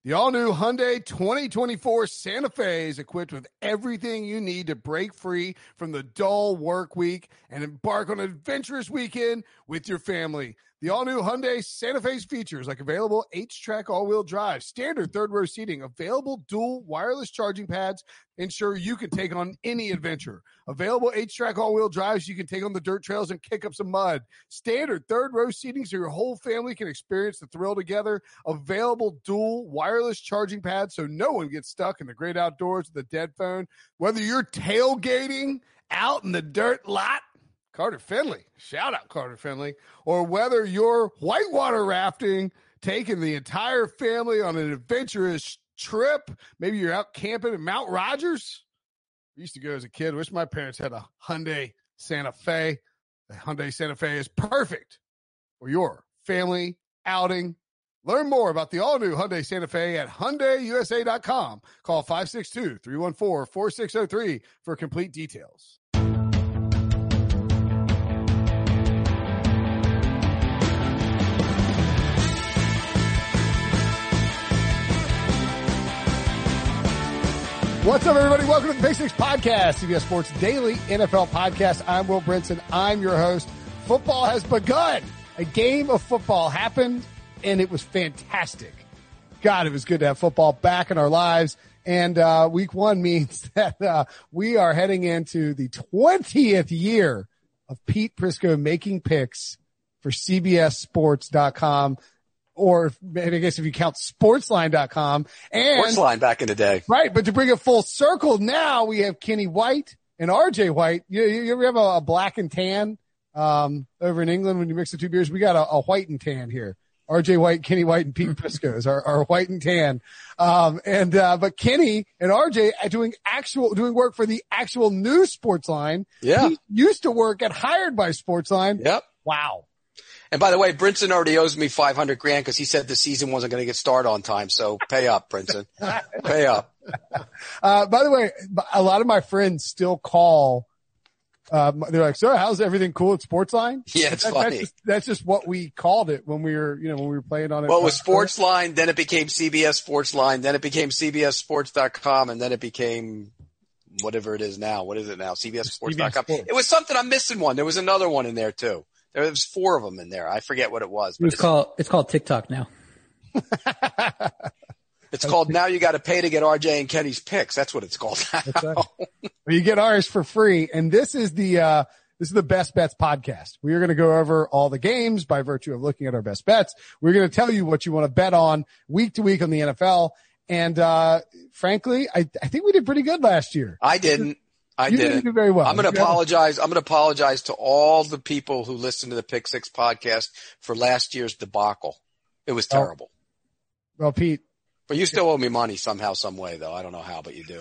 The all-new Hyundai 2024 Santa Fe is equipped with everything you need to break free from the dull work week and embark on an adventurous weekend with your family. The all-new Hyundai Santa Fe's features like available H-Track all-wheel drive, standard third-row seating, available dual wireless charging pads, ensure you can take on any adventure. Available H-Track all-wheel drives, you can take on the dirt trails and kick up some mud. Standard third-row seating so your whole family can experience the thrill together. Available dual wireless charging pads so no one gets stuck in the great outdoors with a dead phone. Whether you're tailgating out in the dirt lot, Carter Finley, shout out Carter Finley, or whether you're whitewater rafting, taking the entire family on an adventurous trip, maybe you're out camping in Mount Rogers. I used to go as a kid. Wish my parents had a Hyundai Santa Fe. The Hyundai Santa Fe is perfect for your family outing. Learn more about the all-new Hyundai Santa Fe at HyundaiUSA.com. Call 562-314-4603 for complete details. What's up, everybody? Welcome to the Pick Six Podcast, CBS Sports Daily NFL Podcast. I'm Will Brinson. I'm your host. Football has begun. A game of football happened, and it was fantastic. God, it was good to have football back in our lives. And week one means that we are heading into the 20th year of Pete Prisco making picks for CBSSports.com. Or I guess if you count sportsline.com and Sportsline back in the day. Right. But to bring it full circle, now we have Kenny White and RJ White. You ever have a black and tan, over in England when you mix the two beers? We got a white and tan here. RJ White, Kenny White, and Pete Prisco is our white and tan. But Kenny and RJ are doing work for the actual new Sportsline. Yeah. He used to work at Hired by Sportsline. Yep. Wow. And by the way, Brinson already owes me $500,000 because he said the season wasn't going to get started on time. So pay up, Brinson. Pay up. By the way, a lot of my friends still call. They're like, "So, how's everything cool at Sportsline?" Yeah, it's funny. That's just what we called it when we were playing on it. Well, it was Sportsline, then it became CBS Sportsline, then it became CBSSports.com, and then it became whatever it is now. What is it now? CBSSports.com. It was something. I'm missing one. There was another one in there too. There was 4 of them in there. I forget what it was. But it's called TikTok now. It's called Now You Got to Pay to Get RJ and Kenny's Picks. That's what it's called now. That's right. Well, you get ours for free. And this is the Best Bets podcast. We are going to go over all the games by virtue of looking at our best bets. We're going to tell you what you want to bet on week to week on the NFL. And, frankly, I think we did pretty good last year. I didn't. You didn't do very well. I'm going to apologize. I'm going to apologize to all the people who listened to the Pick Six podcast for last year's debacle. It was terrible. Well, Pete. But you still owe me money somehow, some way, though. I don't know how, but you do.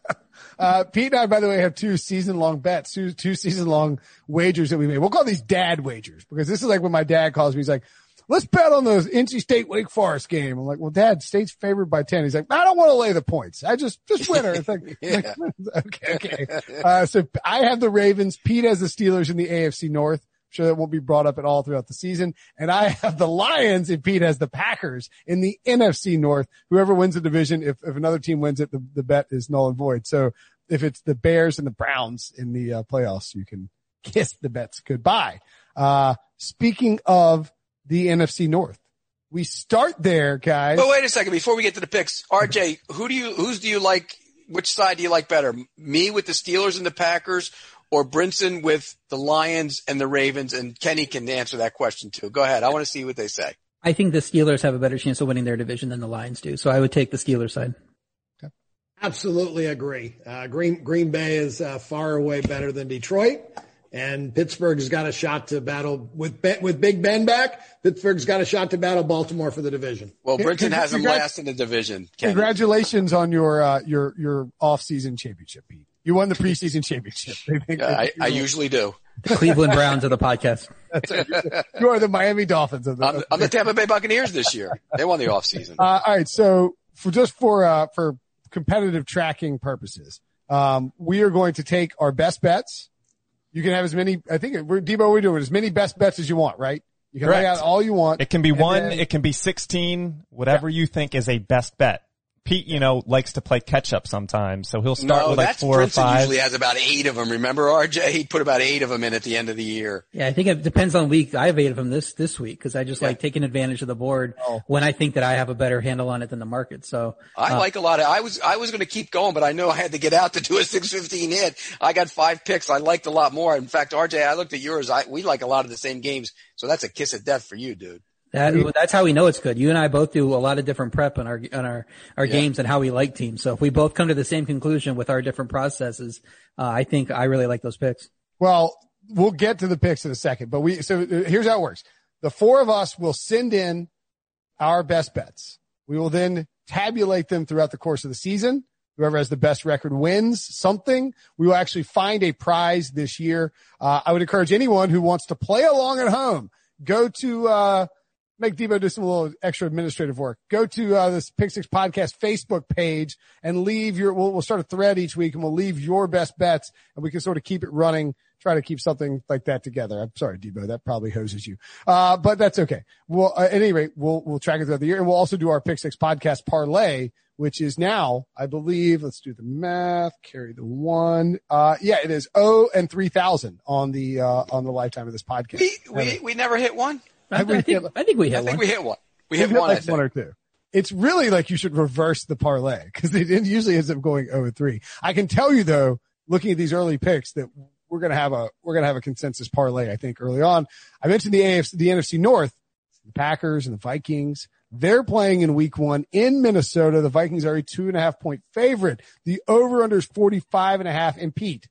Pete and I, by the way, have 2 season-long bets, two season-long wagers that we made. We'll call these dad wagers because this is like when my dad calls me. He's like, "Let's bet on the NC State Wake Forest game." I'm like, "Well, Dad, State's favored by 10. He's like, "I don't want to lay the points. I just win her." It's like, yeah. Okay. So I have the Ravens. Pete has the Steelers in the AFC North. I'm sure that won't be brought up at all throughout the season. And I have the Lions and Pete has the Packers in the NFC North. Whoever wins the division, if another team wins it, the bet is null and void. So if it's the Bears and the Browns in the playoffs, you can kiss the bets goodbye. Speaking of the NFC North, we start there, guys. But wait a second. Before we get to the picks, RJ, whose do you like? Which side do you like better? Me with the Steelers and the Packers, or Brinson with the Lions and the Ravens? And Kenny can answer that question too. Go ahead. I want to see what they say. I think the Steelers have a better chance of winning their division than the Lions do. So I would take the Steelers side. Okay. Absolutely agree. Green Bay is far away better than Detroit. And Pittsburgh's got a shot to battle with Big Ben back. Pittsburgh's got a shot to battle Baltimore for the division. Well, Brinson has them last in the division. Kenny. Congratulations on your off-season championship, Pete. You won the preseason championship. I usually do. The Cleveland Browns of the podcast. That's right. You are the Miami Dolphins of the. I'm the Tampa Bay Buccaneers this year. They won the offseason. All right, so for competitive tracking purposes, we are going to take our best bets. You can have as many. I think Debo, we're doing as many best bets as you want, right? You can lay out all you want. It can be it can be 16, whatever you think is a best bet. Pete, likes to play catch up sometimes, so he'll start with like 4 or 5. Usually has about 8 of them. Remember, RJ? He'd put about 8 of them in at the end of the year. Yeah, I think it depends on week. I have 8 of them this week because I just like taking advantage of the board when I think that I have a better handle on it than the market. So I like a lot of. I was going to keep going, but I know I had to get out to do a 6:15 hit. I got 5 picks. I liked a lot more. In fact, RJ, I looked at yours. We like a lot of the same games, so that's a kiss of death for you, dude. That's how we know it's good. You and I both do a lot of different prep on our games and how we like teams. So if we both come to the same conclusion with our different processes, I think I really like those picks. Well, we'll get to the picks in a second, but so here's how it works. The 4 of us will send in our best bets. We will then tabulate them throughout the course of the season. Whoever has the best record wins something. We will actually find a prize this year. I would encourage anyone who wants to play along at home, go to, make Debo do some little extra administrative work. Go to this Pick Six Podcast Facebook page and leave we'll start a thread each week and we'll leave your best bets and we can sort of keep it running, try to keep something like that together. I'm sorry, Debo, that probably hoses you. But that's okay. Well, at any rate, we'll track it throughout the year and we'll also do our Pick Six Podcast parlay, which is now, I believe, let's do the math, carry the 1. It is 0 and 3,000 on the lifetime of this podcast. We never hit one. I think we hit one. We hit one. We hit one, like 1 or 2. It's really like you should reverse the parlay because it usually ends up going 0-3. I can tell you though, looking at these early picks, that we're gonna have a consensus parlay. I think early on. I mentioned the NFC North, the Packers and the Vikings. They're playing in week 1 in Minnesota. The Vikings are a 2.5 point favorite. The over/under is 45.5. And Pete,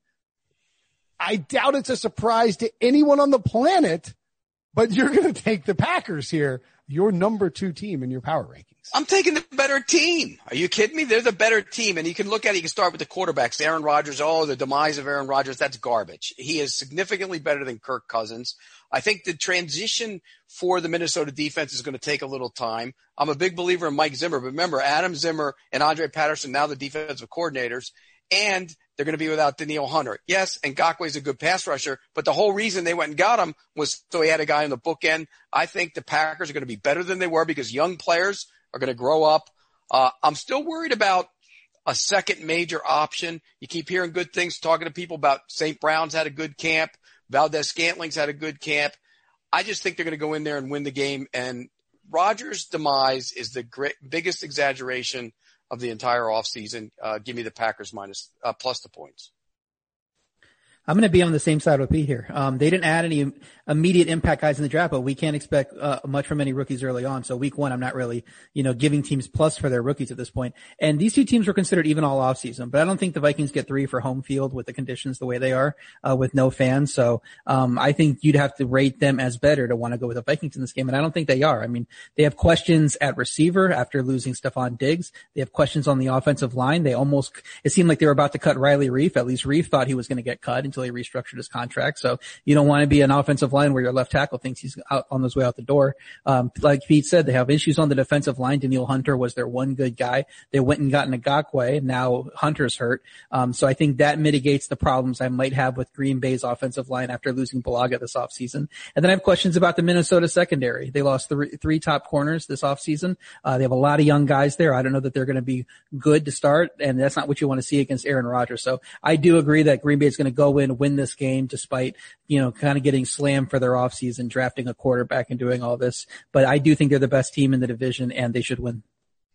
I doubt it's a surprise to anyone on the planet, but you're going to take the Packers here, your number 2 team in your power rankings. I'm taking the better team. Are you kidding me? They're the better team. And you can look at it. You can start with the quarterbacks. Aaron Rodgers. The demise of Aaron Rodgers. That's garbage. He is significantly better than Kirk Cousins. I think the transition for the Minnesota defense is going to take a little time. I'm a big believer in Mike Zimmer. But remember, Adam Zimmer and Andre Patterson, now the defensive coordinators, and they're going to be without Danielle Hunter. Yes, Ngakoue's a good pass rusher, but the whole reason they went and got him was so he had a guy on the bookend. I think the Packers are going to be better than they were because young players are going to grow up. I'm still worried about a second major option. You keep hearing good things, talking to people about St. Brown's had a good camp. Valdez-Scantling's had a good camp. I just think they're going to go in there and win the game, and Rodgers' demise is the biggest exaggeration of the entire offseason. Give me the Packers plus the points. I'm going to be on the same side with Pete here. They didn't add any immediate impact guys in the draft, but we can't expect much from any rookies early on. So week 1, I'm not really, giving teams plus for their rookies at this point. And these 2 teams were considered even all offseason, but I don't think the Vikings get 3 for home field with the conditions the way they are, with no fans. So, I think you'd have to rate them as better to want to go with the Vikings in this game. And I don't think they are. I mean, they have questions at receiver after losing Stephon Diggs. They have questions on the offensive line. It seemed like they were about to cut Riley Reif. At least Reif thought he was going to get cut until he restructured his contract. So you don't want to be an offensive line where your left tackle thinks he's out on his way out the door. Like Pete said, they have issues on the defensive line. Danielle Hunter was their one good guy. They went and got Ngakoue. Now Hunter's hurt. So I think that mitigates the problems I might have with Green Bay's offensive line after losing Bulaga this offseason. And then I have questions about the Minnesota secondary. They lost 3 top corners this offseason. They have a lot of young guys there. I don't know that they're going to be good to start, and that's not what you want to see against Aaron Rodgers. So I do agree that Green Bay is going to go in, win this game despite, kind of getting slammed for their offseason, drafting a quarterback and doing all this. But I do think they're the best team in the division and they should win.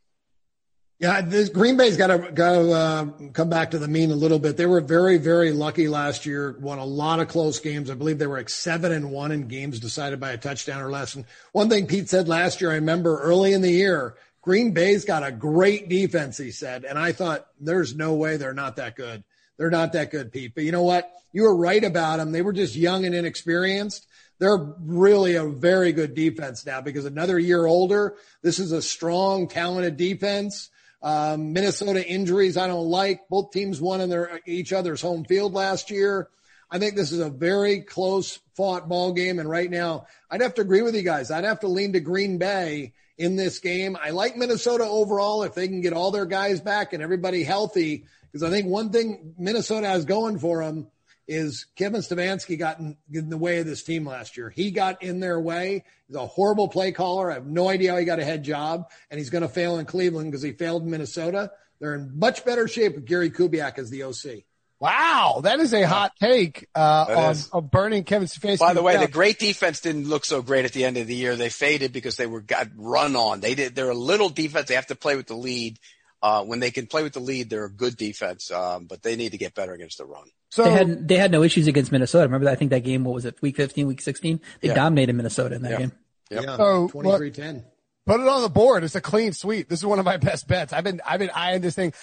Yeah, Green Bay's got to come back to the mean a little bit. They were very, very lucky last year, won a lot of close games. I believe they were like 7-1 in games decided by a touchdown or less. And one thing Pete said last year, I remember early in the year, Green Bay's got a great defense, he said. And I thought, there's no way they're not that good. They're not that good, Pete. But you know what? You were right about them. They were just young and inexperienced. They're really a very good defense now because another year older, this is a strong, talented defense. Minnesota injuries I don't like. Both teams won in each other's home field last year. I think this is a very close fought ball game. And right now, I'd have to agree with you guys. I'd have to lean to Green Bay in this game. I like Minnesota overall if they can get all their guys back and everybody healthy, because I think one thing Minnesota has going for them is Kevin Stefanski got in the way of this team last year. He got in their way. He's a horrible play caller. I have no idea how he got a head job, and he's going to fail in Cleveland because he failed in Minnesota. They're in much better shape with Gary Kubiak as the OC. Wow, that is a hot take of burning Kevin Stefanski. By the way, the great defense didn't look so great at the end of the year. They faded because they got run on. They're a little defense. They have to play with the lead. When they can play with the lead, they're a good defense, but they need to get better against the run. So they had no issues against Minnesota. Remember that? I think that game, what was it, week 15, week 16? They dominated Minnesota in that game. Yep. Yeah, so 23-10. Put it on the board. It's a clean sweep. This is one of my best bets. I've been eyeing this thing.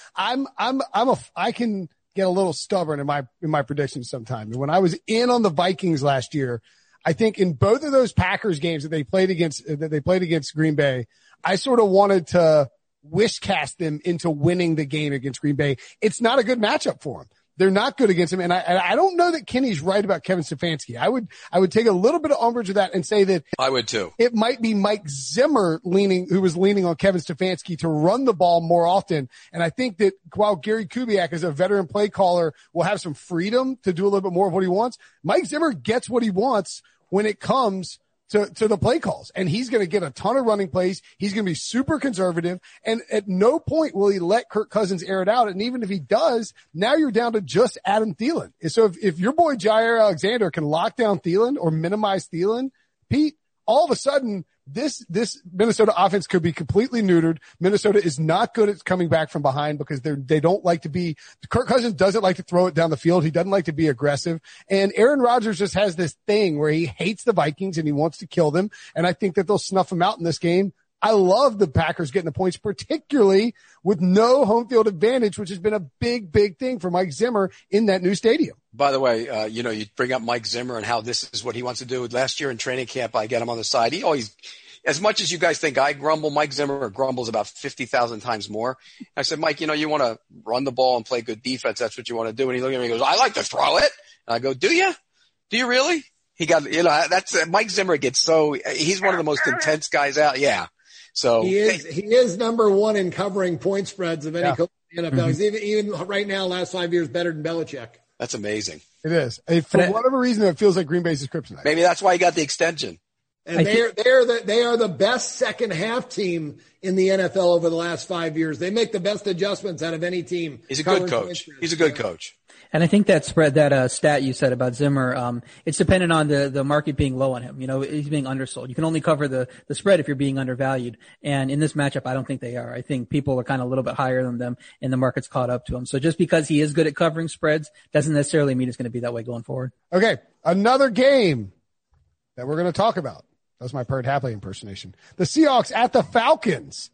I can get a little stubborn in my predictions sometimes. And when I was in on the Vikings last year, I think in both of those Packers games that they played against Green Bay, I sort of wanted to wish cast them into winning the game against Green Bay. It's not a good matchup for them. They're not good against him. And I don't know that Kenny's right about Kevin Stefanski. I would take a little bit of umbrage with that and say that I would too. It might be Mike Zimmer who was leaning on Kevin Stefanski to run the ball more often. And I think that while Gary Kubiak as a veteran play caller will have some freedom to do a little bit more of what he wants, Mike Zimmer gets what he wants when it comes to the play calls. And he's going to get a ton of running plays. He's going to be super conservative. And at no point will he let Kirk Cousins air it out. And even if he does, now you're down to just Adam Thielen. And so if your boy Jair Alexander can lock down Thielen or minimize Thielen, Pete, all of a sudden this Minnesota offense could be completely neutered. Minnesota is not good at coming back from behind because they don't like to be, Kirk Cousins doesn't like to throw it down the field. He doesn't like to be aggressive. And Aaron Rodgers just has this thing where he hates the Vikings and he wants to kill them. And I think that they'll snuff him out in this game. I love the Packers getting the points, particularly with no home field advantage, which has been a big, big thing for Mike Zimmer in that new stadium. By the way, you bring up Mike Zimmer and how this is what he wants to do. Last year in training camp, I get him on the side. He always, as much as you guys think I grumble, Mike Zimmer grumbles about 50,000 times more. I said, Mike, you want to run the ball and play good defense. That's what you want to do. And he looked at me and goes, I like to throw it. And I go, do you? Do you really? He got, that's Mike Zimmer he's one of the most intense guys out. Yeah. So he is number one in covering point spreads of any coach in the NFL. Mm-hmm. He's even right now, last 5 years, better than Belichick. That's amazing. It is. For whatever reason, it feels like Green Bay's kryptonite. Maybe that's why he got the extension. And they are the best second half team in the NFL over the last 5 years. They make the best adjustments out of any team. He's a good coach. He's a good coach. And I think that stat you said about Zimmer, it's dependent on the market being low on him. He's being undersold. You can only cover the spread if you're being undervalued. And in this matchup, I don't think they are. I think people are kind of a little bit higher than them and the market's caught up to him. So just because he is good at covering spreads doesn't necessarily mean it's going to be that way going forward. Okay. Another game that we're going to talk about. That was my Perd Hapley impersonation. The Seahawks at the Falcons.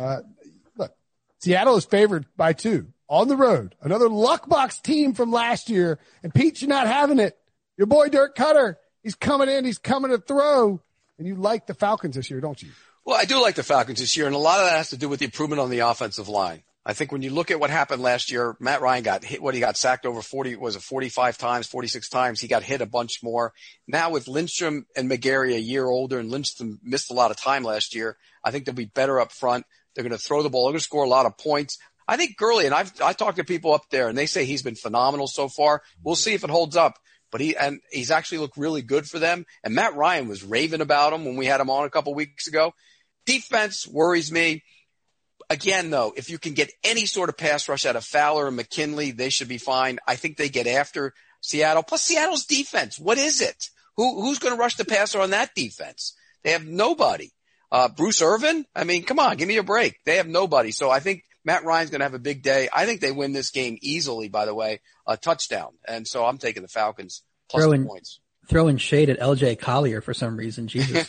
Look, Seattle is favored by 2 on the road. Another luck box team from last year. And Pete, you're not having it. Your boy Dirk Cutter, he's coming in. He's coming to throw. And you like the Falcons this year, don't you? Well, I do like the Falcons this year. And a lot of that has to do with the improvement on the offensive line. I think when you look at what happened last year, Matt Ryan got hit. He got sacked over 45 times, 46 times. He got hit a bunch more. Now with Lindstrom and McGarry a year older, and Lindstrom missed a lot of time last year, I think they'll be better up front. They're going to throw the ball. They're going to score a lot of points. I think Gurley, and I talked to people up there, and they say he's been phenomenal so far. We'll see if it holds up. But he's actually looked really good for them. And Matt Ryan was raving about him when we had him on a couple weeks ago. Defense worries me. Again, though, if you can get any sort of pass rush out of Fowler and McKinley, they should be fine. I think they get after Seattle. Plus, Seattle's defense, what is it? Who's going to rush the passer on that defense? They have nobody. Bruce Irvin? I mean, come on, give me a break. They have nobody. So I think Matt Ryan's going to have a big day. I think they win this game easily, by the way, a touchdown. And so I'm taking the Falcons plus the points. Throwing shade at LJ Collier for some reason. Jesus.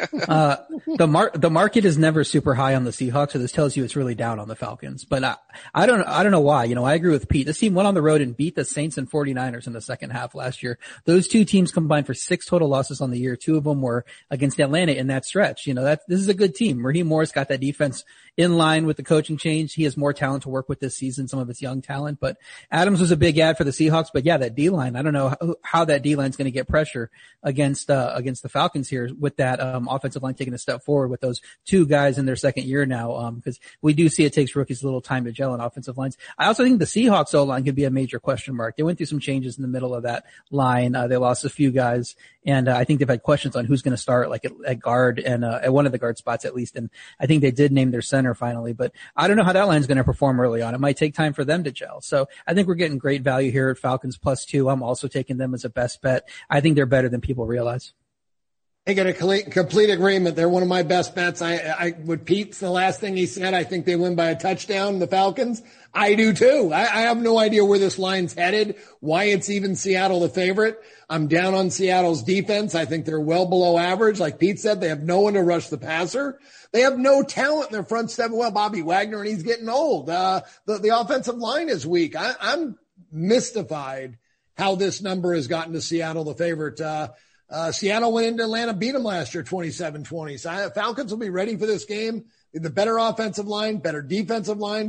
The market is never super high on the Seahawks, so this tells you it's really down on the Falcons. But I don't know why. I agree with Pete. This team went on the road and beat the Saints and 49ers in the second half last year. Those two teams combined for 6 total losses on the year. 2 of them were against Atlanta in that stretch. This is a good team. Raheem Morris got that defense in line with the coaching change. He has more talent to work with this season, some of his young talent. But Adams was a big ad for the Seahawks. But yeah, that D-line, I don't know how that D-line is going to get pressure pressure against the Falcons here with that offensive line taking a step forward with those two guys in their second year now, because we do see it takes rookies a little time to gel on offensive lines. I also think the Seahawks O-line could be a major question mark. They went through some changes in the middle of that line. They lost a few guys, and I think they've had questions on who's going to start, like at guard and at one of the guard spots at least. And I think they did name their center finally, but I don't know how that line's going to perform early on. It might take time for them to gel. So I think we're getting great value here at Falcons +2. I'm also taking them as a best bet. I think they're better than people realize. I get a complete agreement. They're one of my best bets. I with Pete's the last thing he said, I think they win by a touchdown, the Falcons. I do too. I have no idea where this line's headed, why it's even Seattle the favorite. I'm down on Seattle's defense. I think they're well below average. Like Pete said, they have no one to rush the passer. They have no talent in their front seven. Well, Bobby Wagner, and he's getting old. The offensive line is weak. I'm mystified how this number has gotten to Seattle the favorite. Seattle went into Atlanta, beat them last year 27-20. So Falcons will be ready for this game. The better offensive line, better defense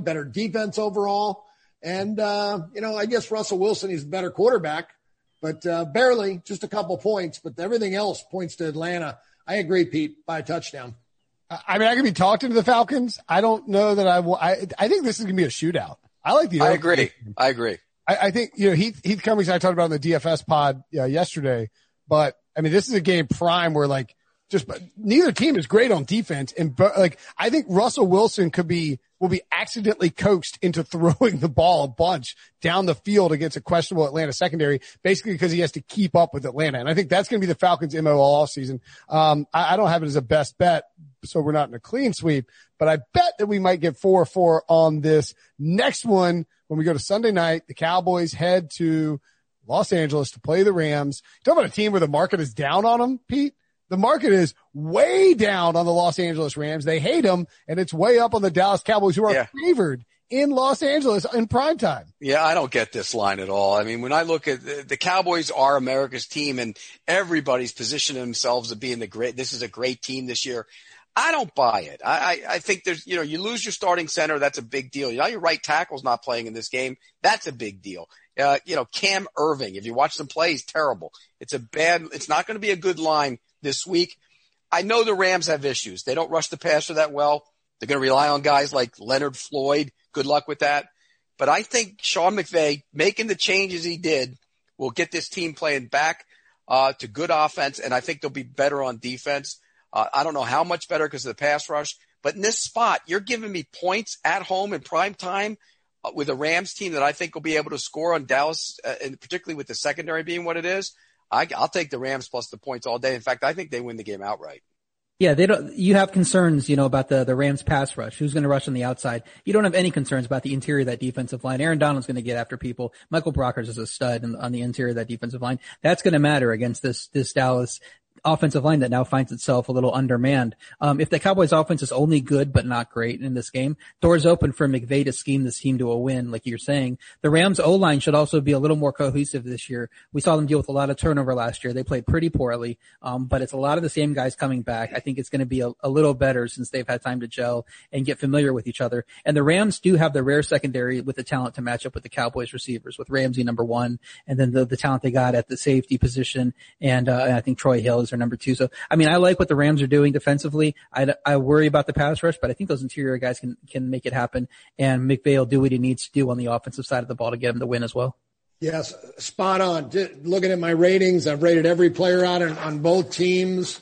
overall. And, I guess Russell Wilson is a better quarterback, but barely, just a couple points. But everything else points to Atlanta. I agree, Pete, by a touchdown. I mean, I could be talking to the Falcons. I don't know that I will. I think this is going to be a shootout. I agree. I think, Heath Cummings and I talked about in the DFS pod yesterday, but I mean, this is a game prime where neither team is great on defense. And I think Russell Wilson will be accidentally coaxed into throwing the ball a bunch down the field against a questionable Atlanta secondary, basically because he has to keep up with Atlanta. And I think that's going to be the Falcons' MO all season. I don't have it as a best bet, so we're not in a clean sweep, but I bet that we might get 4-4 on this next one. When we go to Sunday night, the Cowboys head to Los Angeles to play the Rams. Talk about a team where the market is down on them, Pete. The market is way down on the Los Angeles Rams. They hate them, and it's way up on the Dallas Cowboys, who are favored in Los Angeles in primetime. Yeah, I don't get this line at all. I mean, when I look at the Cowboys are America's team, and everybody's positioning themselves as being this is a great team this year. I don't buy it. I think there's, you lose your starting center. That's a big deal. Your right tackle's not playing in this game. That's a big deal. Cam Irving, if you watch them play, he's terrible. It's not going to be a good line this week. I know the Rams have issues. They don't rush the passer that well. They're going to rely on guys like Leonard Floyd. Good luck with that. But I think Sean McVay making the changes he did will get this team playing back to good offense, and I think they'll be better on defense. I don't know how much better because of the pass rush. But in this spot, you're giving me points at home in prime time with a Rams team that I think will be able to score on Dallas, and particularly with the secondary being what it is. I'll take the Rams plus the points all day. In fact, I think they win the game outright. Yeah, you have concerns, about the Rams pass rush. Who's going to rush on the outside? You don't have any concerns about the interior of that defensive line. Aaron Donald's going to get after people. Michael Brockers is a stud on the interior of that defensive line. That's going to matter against this Dallas offensive line that now finds itself a little undermanned. If the Cowboys offense is only good but not great in this game, doors open for McVay to scheme this team to a win, like you're saying. The Rams O-line should also be a little more cohesive this year. We saw them deal with a lot of turnover last year. They played pretty poorly, but it's a lot of the same guys coming back. I think it's going to be a little better since they've had time to gel and get familiar with each other. And the Rams do have the rare secondary with the talent to match up with the Cowboys receivers, with Ramsey number 1, and then the talent they got at the safety position, and I think Troy Hill is their number 2. So, I mean, I like what the Rams are doing defensively. I worry about the pass rush, but I think those interior guys can make it happen. And McVay will do what he needs to do on the offensive side of the ball to get him the win as well. Yes, spot on. Looking at my ratings, I've rated every player out on both teams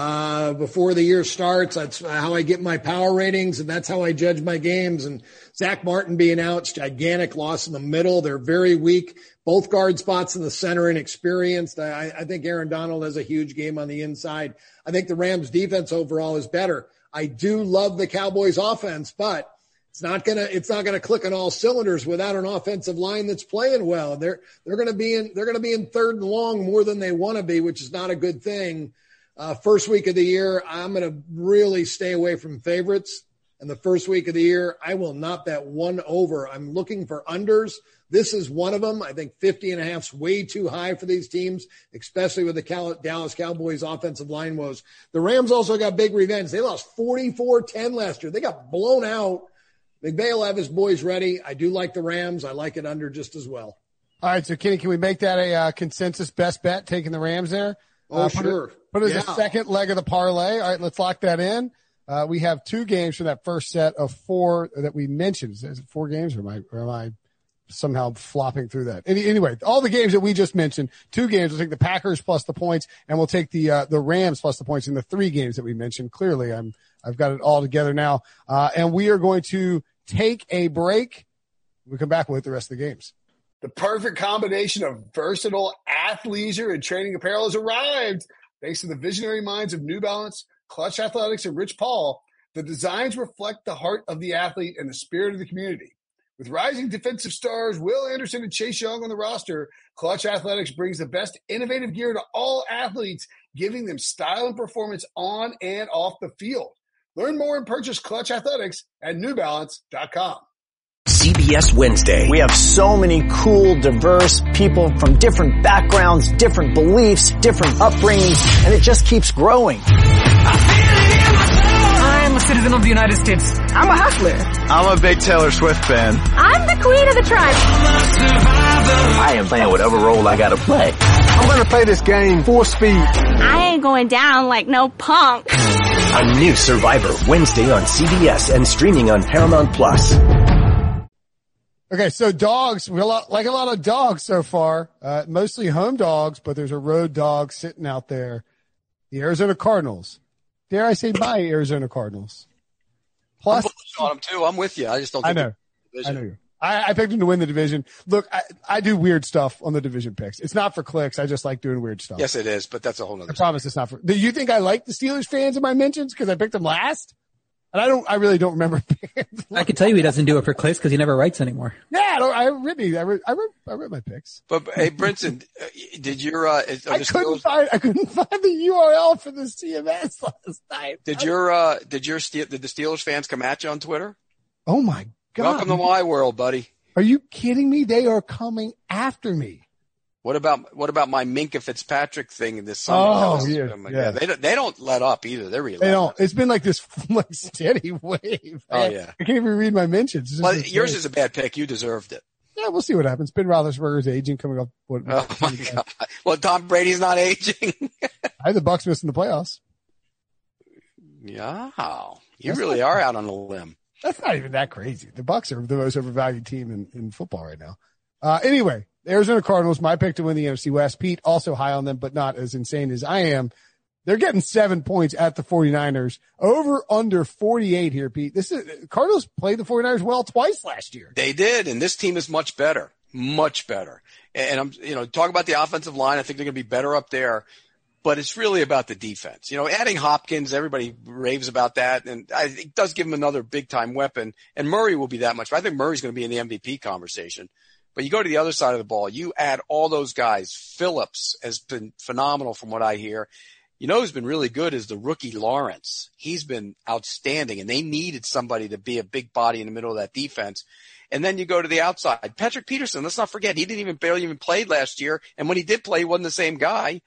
before the year starts. That's how I get my power ratings, and that's how I judge my games. And Zach Martin being out, it's gigantic loss in the middle. They're very weak. Both guard spots in the center, inexperienced. I think Aaron Donald has a huge game on the inside. I think the Rams defense overall is better. I do love the Cowboys offense, but it's not gonna click on all cylinders without an offensive line that's playing well. They're gonna be in third and long more than they want to be, which is not a good thing. First week of the year, I'm gonna really stay away from favorites. And the first week of the year, I will not bet one over. I'm looking for unders. This is one of them. I think 50.5 is way too high for these teams, especially with the Dallas Cowboys offensive line woes. The Rams also got big revenge. They lost 44-10 last year. They got blown out. McVay will have his boys ready. I do like the Rams. I like it under just as well. All right, so Kenny, can we make that a consensus best bet, taking the Rams there? Oh, sure. Put it as a second leg of the parlay. All right, let's lock that in. We have 2 games from that first set of 4 that we mentioned. Is it 4 games, or am I somehow flopping through that? Anyway, all the games that we just mentioned, 2 games. We'll take the Packers plus the points, and we'll take the Rams plus the points in the 3 games that we mentioned. Clearly, I've got it all together now, and we are going to take a break. We'll come back with the rest of the games. The perfect combination of versatile athleisure and training apparel has arrived. Thanks to the visionary minds of New Balance, Clutch Athletics, and Rich Paul, the designs reflect the heart of the athlete and the spirit of the community. With rising defensive stars Will Anderson and Chase Young on the roster, Clutch Athletics brings the best innovative gear to all athletes, giving them style and performance on and off the field. Learn more and purchase Clutch Athletics at newbalance.com. CBS Wednesday. We have so many cool, diverse people from different backgrounds, different beliefs, different upbringings, and it just keeps growing. I'm a citizen of the United States. I'm a hustler. I'm a big Taylor Swift fan. I'm the queen of the tribe. I am playing whatever role I gotta play. I'm gonna play this game full speed. I ain't going down like no punk. A new Survivor, Wednesday on CBS and streaming on Paramount Plus. Okay, so dogs, we like a lot of dogs so far, mostly home dogs, but there's a road dog sitting out there. The Arizona Cardinals. Dare I say bye, Arizona Cardinals. Plus, I'm on them too. I'm with you. I just don't think I know you. I picked them to win the division. Look, I do weird stuff on the division picks. It's not for clicks. I just like doing weird stuff. Yes, it is, but that's a whole nother. I promise it's not for. Do you think I like the Steelers fans in my mentions because I picked them last? And I really don't remember. I can tell you he doesn't do it for clicks because he never writes anymore. Yeah, I wrote my picks. But hey, Brinson, did your I couldn't find the URL for the CMS last night. Did the Steelers fans come at you on Twitter? Oh my God! Welcome to my world, buddy. Are you kidding me? They are coming after me. What about my Minka Fitzpatrick thing this summer? Oh, yeah. They don't let up either. They're really. They don't. It's been like this steady wave. Oh yeah. I can't even read my mentions. Well, yours is a bad pick. You deserved it. Yeah, we'll see what happens. Ben Roethlisberger's aging, coming up. Oh my God. Well, Tom Brady's not aging. I had the Bucs missing the playoffs. Yeah, you really are out on a limb. That's not even that crazy. The Bucs are the most overvalued team in football right now. Anyway. Arizona Cardinals, my pick to win the NFC West. Pete, also high on them, but not as insane as I am. They're getting 7 points at the 49ers. Over under 48 here, Pete. Cardinals played the 49ers well twice last year. They did, and this team is much better. Much better. And I'm, talking about the offensive line. I think they're going to be better up there. But it's really about the defense. Adding Hopkins, everybody raves about that, and it does give him another big-time weapon. And Murray will be that much. But I think Murray's going to be in the MVP conversation. But you go to the other side of the ball, you add all those guys. Phillips has been phenomenal from what I hear. Who's been really good is the rookie Lawrence. He's been outstanding, and they needed somebody to be a big body in the middle of that defense. And then you go to the outside. Patrick Peterson, let's not forget, he barely even played last year. And when he did play, he wasn't the same guy.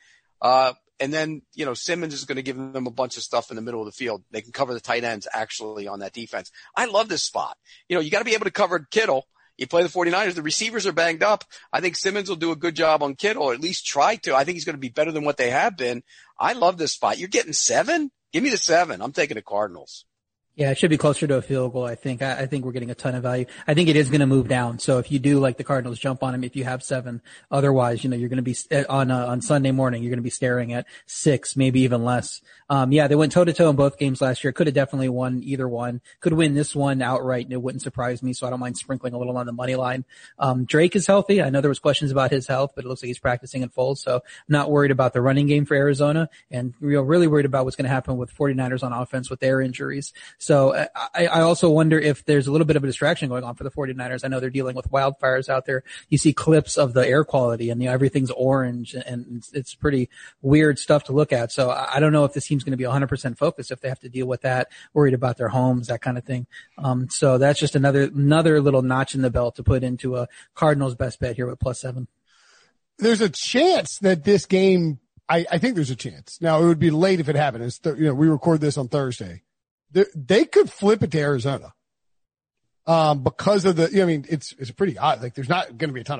And then, Simmons is going to give them a bunch of stuff in the middle of the field. They can cover the tight ends actually on that defense. I love this spot. You got to be able to cover Kittle. You play the 49ers. The receivers are banged up. I think Simmons will do a good job on Kittle, or at least try to. I think he's going to be better than what they have been. I love this spot. You're getting 7? Give me the 7. I'm taking the Cardinals. Yeah, it should be closer to a field goal, I think. I think we're getting a ton of value. I think it is going to move down. So if you do like the Cardinals, jump on them if you have 7. Otherwise, you're going to be on Sunday morning, you're going to be staring at 6, maybe even less. Yeah, they went toe to toe in both games last year. Could have definitely won either one. Could win this one outright, and it wouldn't surprise me. So I don't mind sprinkling a little on the money line. Drake is healthy. I know there was questions about his health, but it looks like he's practicing in full. So I'm not worried about the running game for Arizona, and really worried about what's going to happen with 49ers on offense with their injuries. So I also wonder if there's a little bit of a distraction going on for the 49ers. I know they're dealing with wildfires out there. You see clips of the air quality and everything's orange, and it's pretty weird stuff to look at. So I don't know if this team's going to be 100% focused if they have to deal with that, worried about their homes, that kind of thing. So that's just another little notch in the belt to put into a Cardinals best bet here with +7. There's a chance that this game, I think there's a chance. Now, it would be late if it happened. We record this on Thursday. They could flip it to Arizona, because of it's pretty odd. Like, there's not going to be a ton of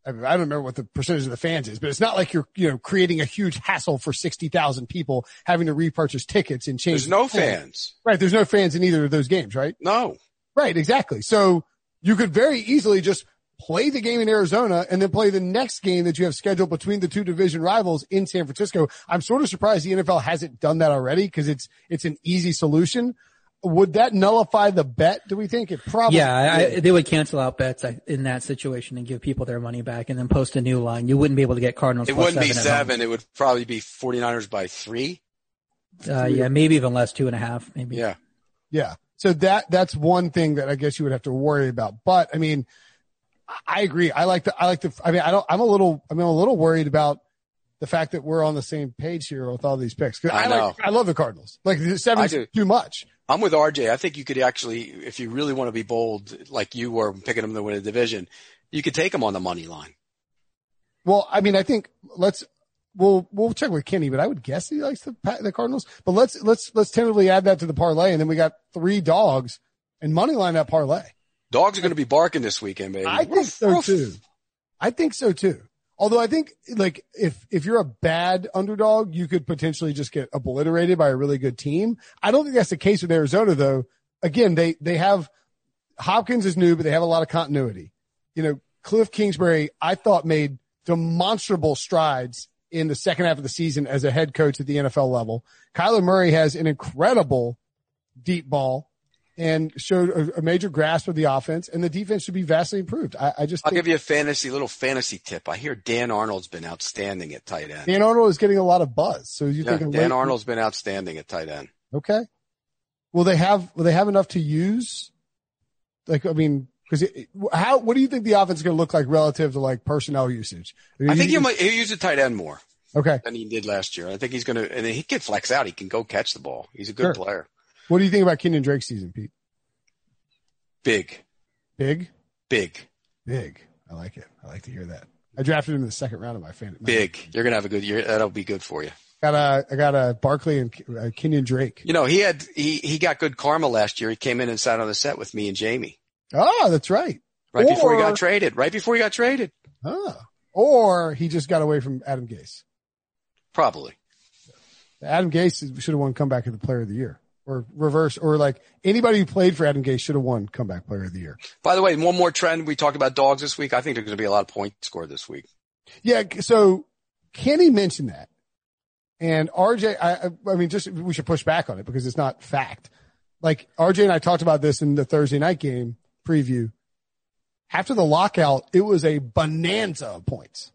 I don't remember what the percentage of the fans is, but it's not like you're, creating a huge hassle for 60,000 people having to repurchase tickets and change. There's no fans. Right. There's no fans in either of those games, right? No. Right. Exactly. So you could very easily just play the game in Arizona and then play the next game that you have scheduled between the two division rivals in San Francisco. I'm sort of surprised the NFL hasn't done that already because it's an easy solution. Would that nullify the bet, do we think? It probably would. They would cancel out bets in that situation and give people their money back and then post a new line. You wouldn't be able to get Cardinals. It wouldn't be 7. It would probably be 49ers by 3. Maybe even less, 2.5, maybe. Yeah. Yeah. So that's one thing that I guess you would have to worry about. But I mean, I agree. I'm a little worried about the fact that we're on the same page here with all these picks. I love the Cardinals. Like 7's too much. I'm with RJ. I think you could actually, if you really want to be bold, like you were picking them to win a division, you could take them on the money line. Well, I mean, I think we'll check with Kenny, but I would guess he likes the Cardinals. But let's tentatively add that to the parlay, and then we got 3 dogs and money line that parlay. Dogs are going to be barking this weekend, baby. I think so too. Although I think like if you're a bad underdog, you could potentially just get obliterated by a really good team. I don't think that's the case with Arizona though. Again, they have Hopkins is new, but they have a lot of continuity. Cliff Kingsbury, I thought made demonstrable strides in the second half of the season as a head coach at the NFL level. Kyler Murray has an incredible deep ball and showed a major grasp of the offense, and the defense should be vastly improved. I'll give you a little fantasy tip. I hear Dan Arnold's been outstanding at tight end. Dan Arnold is getting a lot of buzz. So Dan Arnold's been outstanding at tight end. Okay. Will they have enough to use? What do you think the offense is going to look like relative to like personnel usage? I think he'll use a tight end more. Okay. Than he did last year. I think he's going to, and he can flex out. He can go catch the ball. He's a good player. What do you think about Kenyon Drake's season, Pete? Big. Big? Big. Big. I like it. I like to hear that. I drafted him in the second round of my fantasy. Big. You're going to have a good year. That'll be good for you. I got a Barkley and Kenyon Drake. He got good karma last year. He came in and sat on the set with me and Jamie. Oh, that's right. Before he got traded. Oh. Or he just got away from Adam Gase. Probably. Adam Gase should have won comeback of the player of the year. Or reverse, or like anybody who played for Adam Gase should have won comeback player of the year. By the way, one more trend. We talked about dogs this week. I think there's going to be a lot of points scored this week. Yeah. So Kenny mentioned that. And RJ, we should push back on it because it's not fact. Like RJ and I talked about this in the Thursday night game preview. After the lockout, it was a bonanza of points.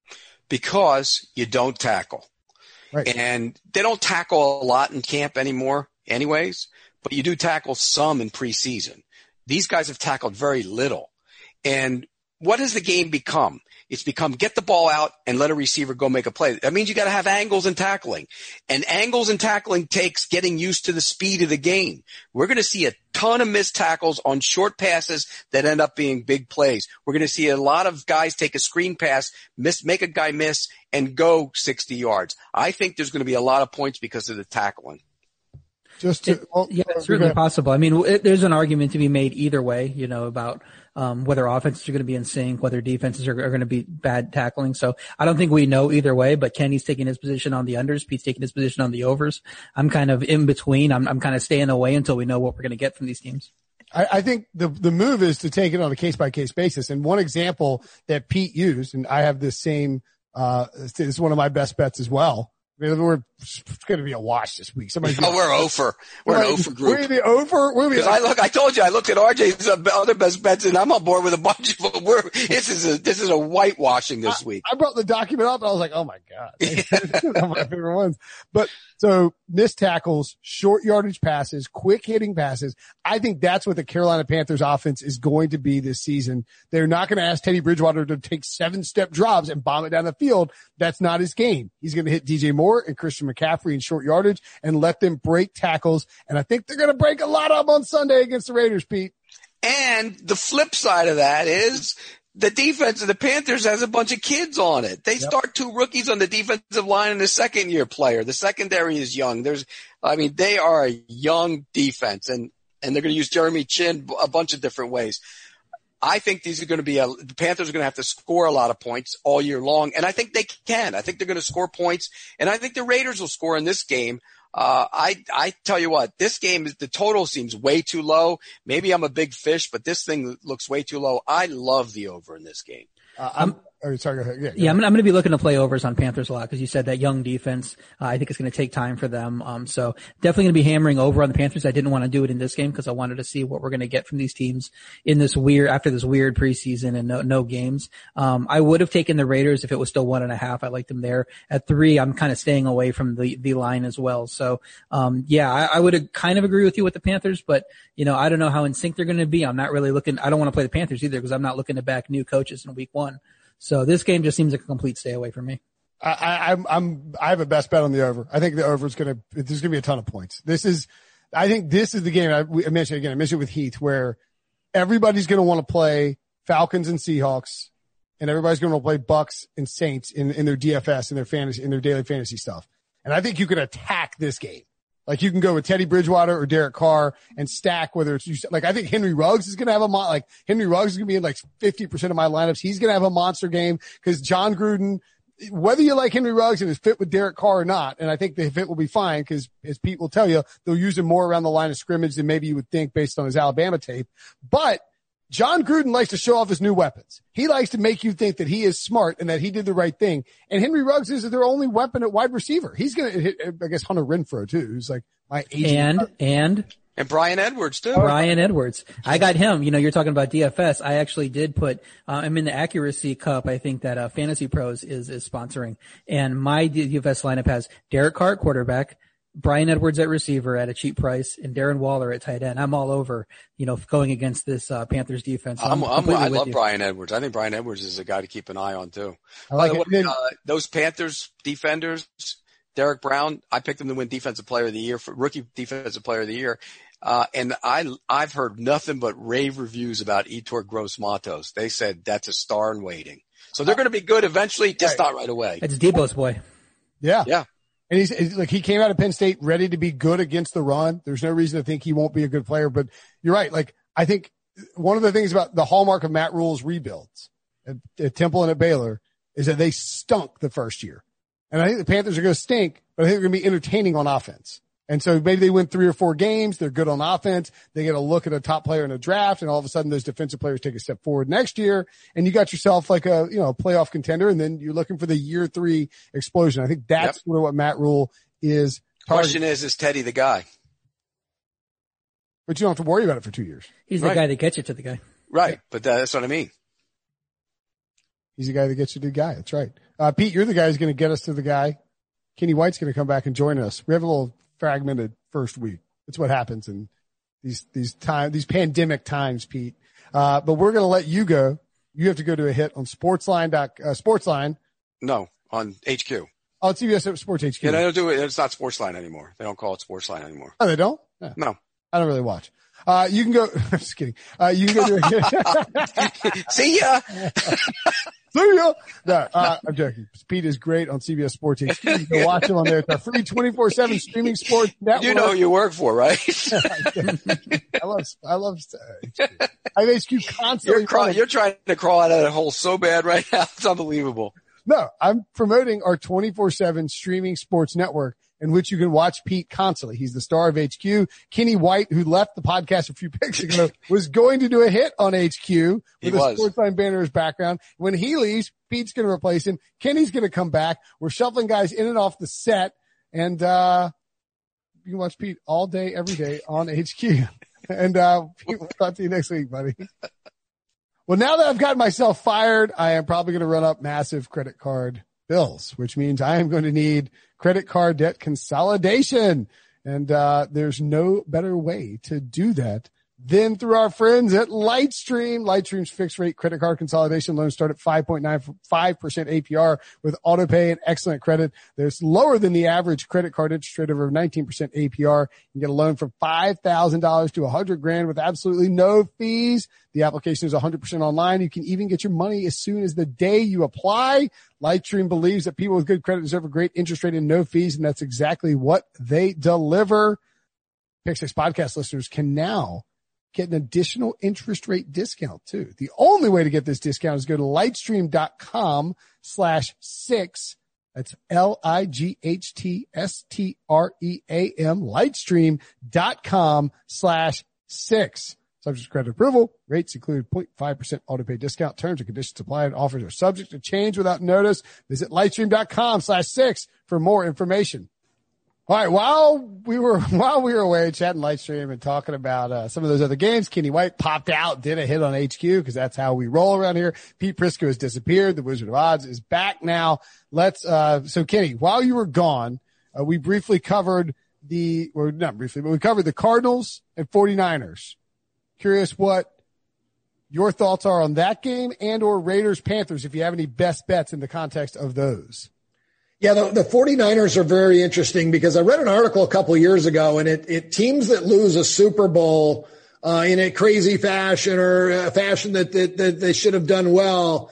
Because you don't tackle. Right. And they don't tackle a lot in camp anymore anyways, but you do tackle some in preseason. These guys have tackled very little. And what has the game become? It's become get the ball out and let a receiver go make a play. That means you got to have angles and tackling. And angles and tackling takes getting used to the speed of the game. We're going to see a ton of missed tackles on short passes that end up being big plays. We're going to see a lot of guys take a screen pass, make a guy miss, and go 60 yards. I think there's going to be a lot of points because of the tackling. It's certainly possible. I mean, there's an argument to be made either way, about whether offenses are going to be in sync, whether defenses are going to be bad tackling. So I don't think we know either way, but Kenny's taking his position on the unders. Pete's taking his position on the overs. I'm kind of in between. I'm kind of staying away until we know what we're going to get from these teams. I think the move is to take it on a case by case basis. And one example that Pete used, and I have this same, this is one of my best bets as well. It's going to be a wash this week. We're over. We're an over group. We're the over. I told you, I looked at RJ's other best bets, and I'm on board with a bunch of them. This is a whitewashing this week. I brought the document up, and I was like, oh my God. One of my favorite ones. But so missed tackles, short yardage passes, quick hitting passes. I think that's what the Carolina Panthers offense is going to be this season. They're not going to ask Teddy Bridgewater to take 7-step drops and bomb it down the field. That's not his game. He's going to hit DJ Moore and Christian McCaffrey in short yardage and let them break tackles. And I think they're going to break a lot of them on Sunday against the Raiders, Pete. And the flip side of that is the defense of the Panthers has a bunch of kids on it. They start 2 rookies on the defensive line and a second-year player. The secondary is young. They are a young defense, and they're going to use Jeremy Chin a bunch of different ways. I think these are going to be the Panthers are going to have to score a lot of points all year long. And I think they can. I think they're going to score points. And I think the Raiders will score in this game. I tell you what, this game the total seems way too low. Maybe I'm a big fish, but this thing looks way too low. I love the over in this game. Sorry, go ahead. Yeah, I'm going to be looking to play overs on Panthers a lot because you said that young defense. I think it's going to take time for them. So definitely going to be hammering over on the Panthers. I didn't want to do it in this game because I wanted to see what we're going to get from these teams in this after this weird preseason and no games. I would have taken the Raiders if it was still 1.5. I like them there. At 3, I'm kind of staying away from the line as well. So, I would kind of agree with you with the Panthers, but I don't know how in sync they're going to be. I'm not really looking, I don't want to play the Panthers either because I'm not looking to back new coaches in week 1. So this game just seems like a complete stay away from me. I have a best bet on the over. I think the over is there's going to be a ton of points. I think this is the game I mentioned it with Heath where everybody's going to want to play Falcons and Seahawks and everybody's going to play Bucks and Saints in their DFS and their fantasy, in their daily fantasy stuff. And I think you can attack this game. Like you can go with Teddy Bridgewater or Derek Carr and stack whether it's like I think Henry Ruggs is going to have Henry Ruggs is going to be in like 50% of my lineups. He's going to have a monster game because John Gruden, whether you like Henry Ruggs and his fit with Derek Carr or not, and I think the fit will be fine because as Pete will tell you, they'll use him more around the line of scrimmage than maybe you would think based on his Alabama tape. But John Gruden likes to show off his new weapons. He likes to make you think that he is smart and that he did the right thing. And Henry Ruggs is their only weapon at wide receiver. He's going to hit, I guess, Hunter Renfrow too, who's like my agent. And Brian Edwards too. Brian Edwards. I got him. You're talking about DFS. I actually did put, I'm in the Accuracy Cup. I think that, Fantasy Pros is sponsoring. And my DFS lineup has Derek Carr at quarterback, Brian Edwards at receiver at a cheap price, and Darren Waller at tight end. I'm all over, going against this Panthers defense. I love Brian Edwards. I think Brian Edwards is a guy to keep an eye on too. By the way, those Panthers defenders, Derek Brown, I picked him to win Defensive Player of the Year for Rookie Defensive Player of the Year. And I've heard nothing but rave reviews about Yetur Gross-Matos. They said that's a star in waiting. So they're going to be good eventually, just not right away. It's Debo's boy. Yeah. Yeah. And he's like, he came out of Penn State ready to be good against the run. There's no reason to think he won't be a good player, but you're right. Like, I think one of the things about the hallmark of Matt Rule's rebuilds at Temple and at Baylor is that they stunk the first year. And I think the Panthers are going to stink, but I think they're going to be entertaining on offense. And so maybe they win 3 or 4 games. They're good on offense. They get a look at a top player in a draft, and all of a sudden those defensive players take a step forward next year, and you got yourself like a playoff contender, and then you're looking for the year 3 explosion. I think that's sort of what Matt Rule is targeting. Question is Teddy the guy? But you don't have to worry about it for 2 years. He's the guy that gets you to the guy. Right, but that's what I mean. He's the guy that gets you to the guy. That's right. Pete, you're the guy who's going to get us to the guy. Kenny White's going to come back and join us. We have a little fragmented first week. That's what happens in these pandemic times, Pete. But we're going to let you go. You have to go to a hit on Sportsline. No, on HQ. Oh, it's CBS Sports HQ. Yeah, they don't do it. It's not Sportsline anymore. They don't call it Sportsline anymore. Oh, they don't? Yeah. No. I don't really watch. You can go, I'm just kidding. You can go to a hit. See ya. See ya. No, I'm joking. Pete is great on CBS Sports HQ. You can watch him on there. It's our free 24/7 streaming sports network. You know who you work for, right? I love HQ. I have HQ constantly. You're trying to crawl out of that hole so bad right now. It's unbelievable. No, I'm promoting our 24/7 streaming sports network in which you can watch Pete constantly. He's the star of HQ. Kenny White, who left the podcast a few picks ago, was going to do a hit on HQ with a Sportsline banner in his background. When he leaves, Pete's going to replace him. Kenny's going to come back. We're shuffling guys in and off the set, and you can watch Pete all day, every day on HQ. And Pete, we'll talk to you next week, buddy. Well, now that I've got myself fired, I am probably going to run up massive credit card bills, which means I am going to need credit card debt consolidation. And there's no better way to do that than through our friends at Lightstream. Lightstream's fixed rate credit card consolidation loans start at 5.95% APR with autopay and excellent credit. There's lower than the average credit card interest rate of over 19% APR. You can get a loan from $5,000 to $100,000 with absolutely no fees. The application is 100% online. You can even get your money as soon as the day you apply. Lightstream believes that people with good credit deserve a great interest rate and no fees, and that's exactly what they deliver. Pick Six podcast listeners can now get an additional interest rate discount too. The only way to get this discount is go to lightstream.com/6. That's LIGHTSTREAM, lightstream.com/6. Subject to credit approval. Rates include 0.5% auto pay discount. Terms and conditions apply, and offers are subject to change without notice. Visit lightstream.com/6 for more information. All right. While we were away chatting Lightstream and talking about some of those other games, Kenny White popped out, did a hit on HQ because that's how we roll around here. Pete Prisco has disappeared. The Wizard of Odds is back now. So Kenny, while you were gone, we briefly covered we covered the Cardinals and 49ers. Curious what your thoughts are on that game and or Raiders Panthers, if you have any best bets in the context of those. Yeah, the 49ers are very interesting because I read an article a couple of years ago, and it teams that lose a Super Bowl in a crazy fashion or a fashion that they should have done well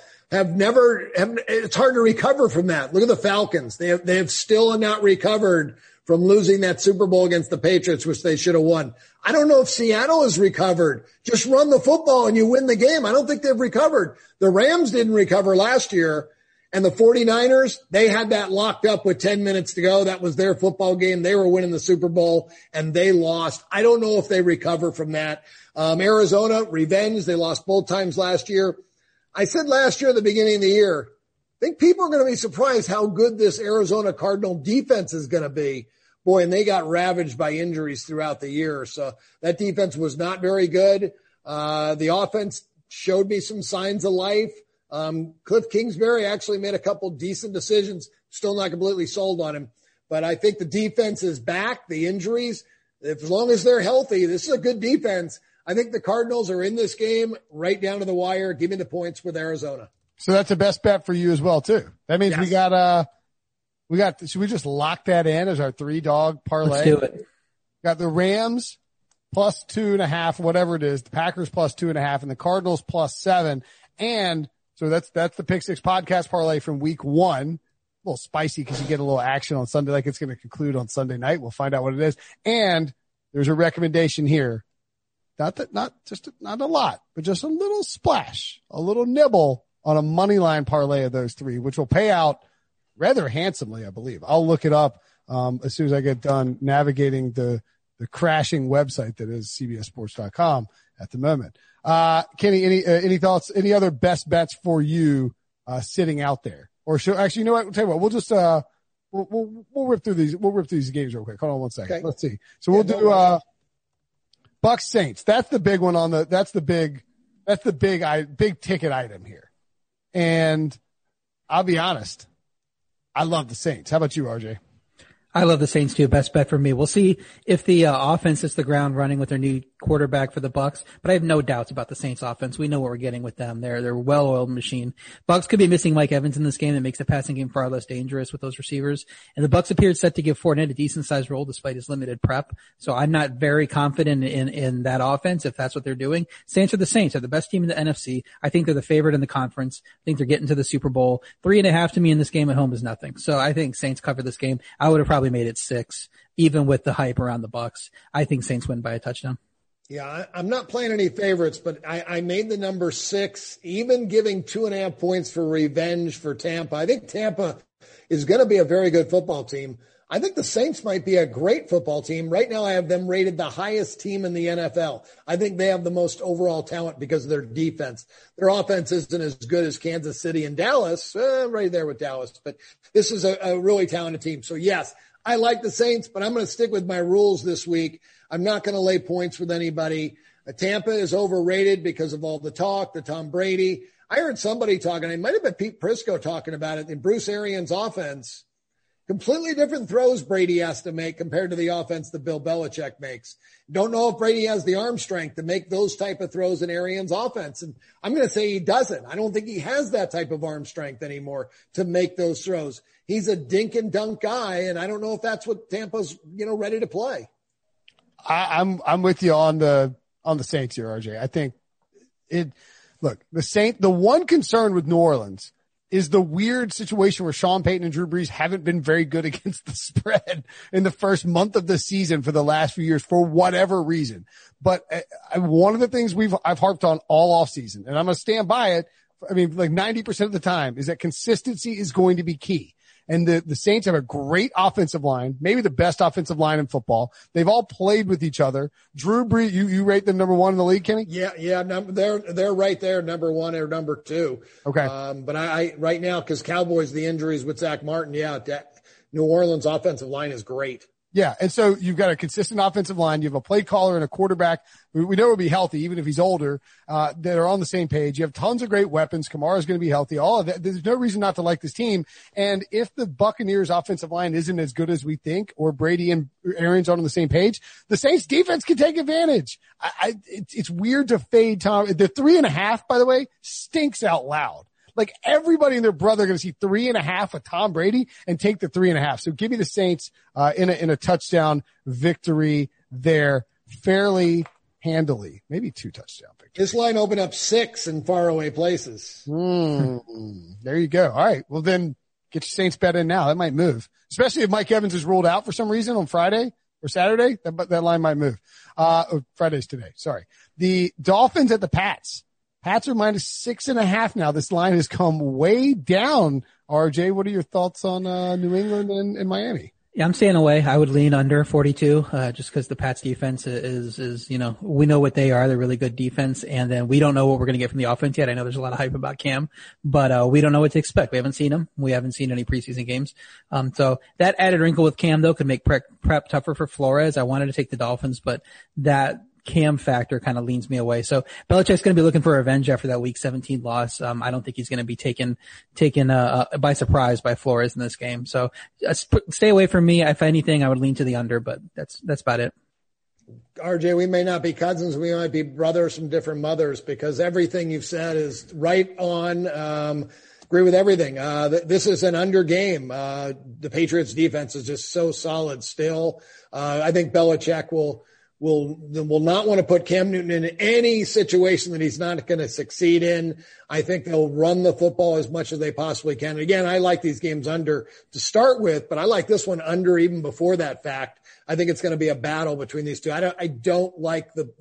it's hard to recover from that. Look at the Falcons. They have still not recovered from losing that Super Bowl against the Patriots, which they should have won. I don't know if Seattle has recovered. Just run the football and you win the game. I don't think they've recovered. The Rams didn't recover last year. And the 49ers, they had that locked up with 10 minutes to go. That was their football game. They were winning the Super Bowl and they lost. I don't know if they recover from that. Arizona, revenge. They lost both times last year. I said last year at the beginning of the year, I think people are going to be surprised how good this Arizona Cardinal defense is going to be. Boy, and they got ravaged by injuries throughout the year. So that defense was not very good. The offense showed me some signs of life. Cliff Kingsbury actually made a couple decent decisions. Still not completely sold on him, but I think the defense is back. The injuries, as long as they're healthy, this is a good defense. I think the Cardinals are in this game right down to the wire. Give me the points with Arizona. So that's a best bet for you as well too. That means yes. we got, should we just lock that in as our 3-dog parlay? Let's do it. Got the Rams plus 2.5, whatever it is, the Packers plus 2.5 and the Cardinals plus 7. And so that's the Pick Six podcast parlay from week 1. A little spicy because you get a little action on Sunday, like it's going to conclude on Sunday night. We'll find out what it is. And there's a recommendation here. Not a lot, but just a little splash, a little nibble on a money line parlay of those 3, which will pay out rather handsomely, I believe. I'll look it up, as soon as I get done navigating the crashing website that is CBSSports.com at the moment. Kenny, any thoughts, any other best bets for you, sitting out there? Or actually, you know what? I'll tell you what, we'll just, we'll rip through these games real quick. Hold on one second. Okay. Let's see. So we'll do, Bucks Saints. That's the big one that's the big ticket item here. And I'll be honest, I love the Saints. How about you, RJ? I love the Saints too. Best bet for me. We'll see if the offense hits the ground running with their new quarterback for the Bucks, but I have no doubts about the Saints offense. We know what we're getting with them. They're a well-oiled machine. Bucks could be missing Mike Evans in this game. That makes the passing game far less dangerous with those receivers. And the Bucks appeared set to give Fournette a decent-sized role despite his limited prep. So I'm not very confident in that offense if that's what they're doing. Saints are the Saints. They're the best team in the NFC. I think they're the favorite in the conference. I think they're getting to the Super Bowl. 3.5 to me in this game at home is nothing. So I think Saints cover this game. I would have probably made it 6, even with the hype around the Bucks. I think Saints win by a touchdown. Yeah, I'm not playing any favorites, but I made the number 6, even giving 2.5 points for revenge for Tampa. I think Tampa is going to be a very good football team. I think the Saints might be a great football team. Right now, I have them rated the highest team in the NFL. I think they have the most overall talent because of their defense. Their offense isn't as good as Kansas City and Dallas, right there with Dallas. But this is a really talented team. So, yes, I like the Saints, but I'm going to stick with my rules this week. I'm not going to lay points with anybody. Tampa is overrated because of all the talk, the Tom Brady. I heard somebody talking, it might have been Pete Prisco talking about it, in Bruce Arians' offense. Completely different throws Brady has to make compared to the offense that Bill Belichick makes. Don't know if Brady has the arm strength to make those type of throws in Arians' offense. And I'm going to say he doesn't. I don't think he has that type of arm strength anymore to make those throws. He's a dink and dunk guy, and I don't know if that's what Tampa's, ready to play. I'm with you on the Saints here, RJ. I think the one concern with New Orleans is the weird situation where Sean Payton and Drew Brees haven't been very good against the spread in the first month of the season for the last few years for whatever reason. But one of the things I've harped on all offseason, and I'm going to stand by it. I mean, like 90% of the time, is that consistency is going to be key. And the Saints have a great offensive line, maybe the best offensive line in football. They've all played with each other. Drew Brees, you rate them number one in the league, Kenny? Yeah. They're right there, number one or number two. Okay. But I right now, because Cowboys, the injuries with Zach Martin, New Orleans offensive line is great. Yeah. And so you've got a consistent offensive line. You have a play caller and a quarterback who we know will be healthy, even if he's older, that are on the same page. You have tons of great weapons. Kamara's going to be healthy. All of that. There's no reason not to like this team. And if the Buccaneers offensive line isn't as good as we think, or Brady and Aaron's on the same page, the Saints defense can take advantage. It's weird to fade Tom. The 3.5, by the way, stinks out loud. Like everybody and their brother are going to see 3.5 with Tom Brady and take the 3.5. So give me the Saints, in a touchdown victory there fairly handily, maybe 2 touchdown victories. This line opened up 6 in faraway places. There you go. All right. Well, then get your Saints bet in now. That might move, especially if Mike Evans is ruled out for some reason on Friday or Saturday. That line might move. Friday's today. Sorry. The Dolphins at the Pats. Pats are minus 6.5 now. This line has come way down. RJ, what are your thoughts on New England and Miami? Yeah, I'm staying away. I would lean under 42, just because the Pats defense is, we know what they are. They're really good defense. And then we don't know what we're going to get from the offense yet. I know there's a lot of hype about Cam, but we don't know what to expect. We haven't seen him. We haven't seen any preseason games. So that added wrinkle with Cam though could make prep tougher for Flores. I wanted to take the Dolphins, but that Cam factor kind of leans me away. So Belichick's going to be looking for revenge after that week 17 loss. I don't think he's going to be taken by surprise by Flores in this game. So stay away from me. If anything, I would lean to the under, but that's about it. RJ, we may not be cousins. We might be brothers from different mothers, because everything you've said is right on. Agree with everything. This is an under game. The Patriots defense is just so solid still. I think Belichick will not want to put Cam Newton in any situation that he's not going to succeed in. I think they'll run the football as much as they possibly can. And again, I like these games under to start with, but I like this one under even before that fact. I think it's going to be a battle between these two. I don't like the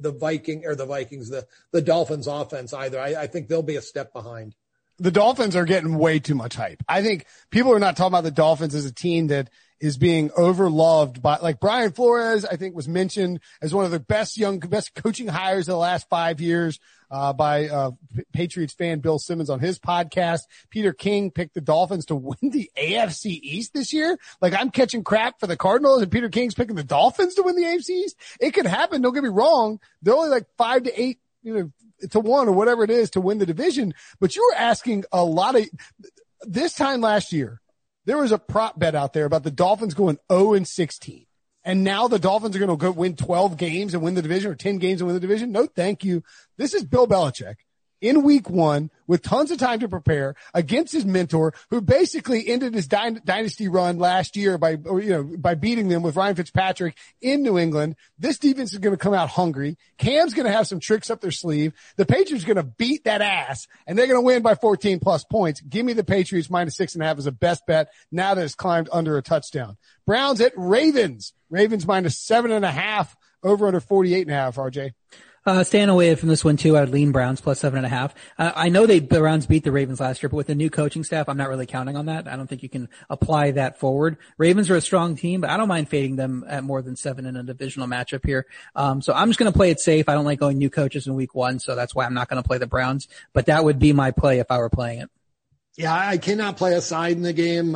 Dolphins offense either. I think they'll be a step behind. The Dolphins are getting way too much hype. I think people are not talking about the Dolphins as a team that is being overloved by, like Brian Flores, I think was mentioned as one of the best coaching hires of the last 5 years, by Patriots fan Bill Simmons on his podcast. Peter King picked the Dolphins to win the AFC East this year. Like, I'm catching crap for the Cardinals and Peter King's picking the Dolphins to win the AFC East. It could happen. Don't get me wrong. They're only like 5 to 8, to 1 or whatever it is to win the division. But you were asking a lot of this time last year. There was a prop bet out there about the Dolphins going 0-16. And now the Dolphins are going to go win 12 games and win the division, or 10 games and win the division. No, thank you. This is Bill Belichick in week 1 with tons of time to prepare against his mentor, who basically ended his dynasty run last year by beating them with Ryan Fitzpatrick in New England. This defense is going to come out hungry. Cam's going to have some tricks up their sleeve. The Patriots are going to beat that ass, and they're going to win by 14 plus points. Give me the Patriots minus 6.5 as a best bet now that it's climbed under a touchdown. Browns at Ravens. Ravens minus 7.5, over under 48.5, RJ. Staying away from this one too. I would lean Browns plus 7.5. I know the Browns beat the Ravens last year, but with the new coaching staff, I'm not really counting on that. I don't think you can apply that forward. Ravens are a strong team, but I don't mind fading them at more than 7 in a divisional matchup here. So I'm just going to play it safe. I don't like going new coaches in week 1, so that's why I'm not going to play the Browns, but that would be my play if I were playing it. Yeah, I cannot play a side in the game.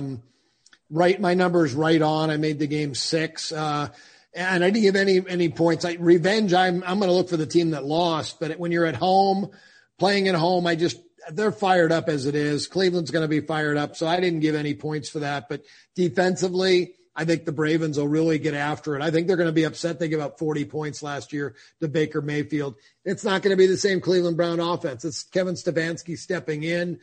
Right. My number is right on. I made the game 6. And I didn't give any points. Revenge, I'm going to look for the team that lost. But when you're at home, playing at home, they're fired up as it is. Cleveland's going to be fired up. So I didn't give any points for that. But defensively, I think the Ravens will really get after it. I think they're going to be upset. They gave up 40 points last year to Baker Mayfield. It's not going to be the same Cleveland Brown offense. It's Kevin Stefanski stepping in,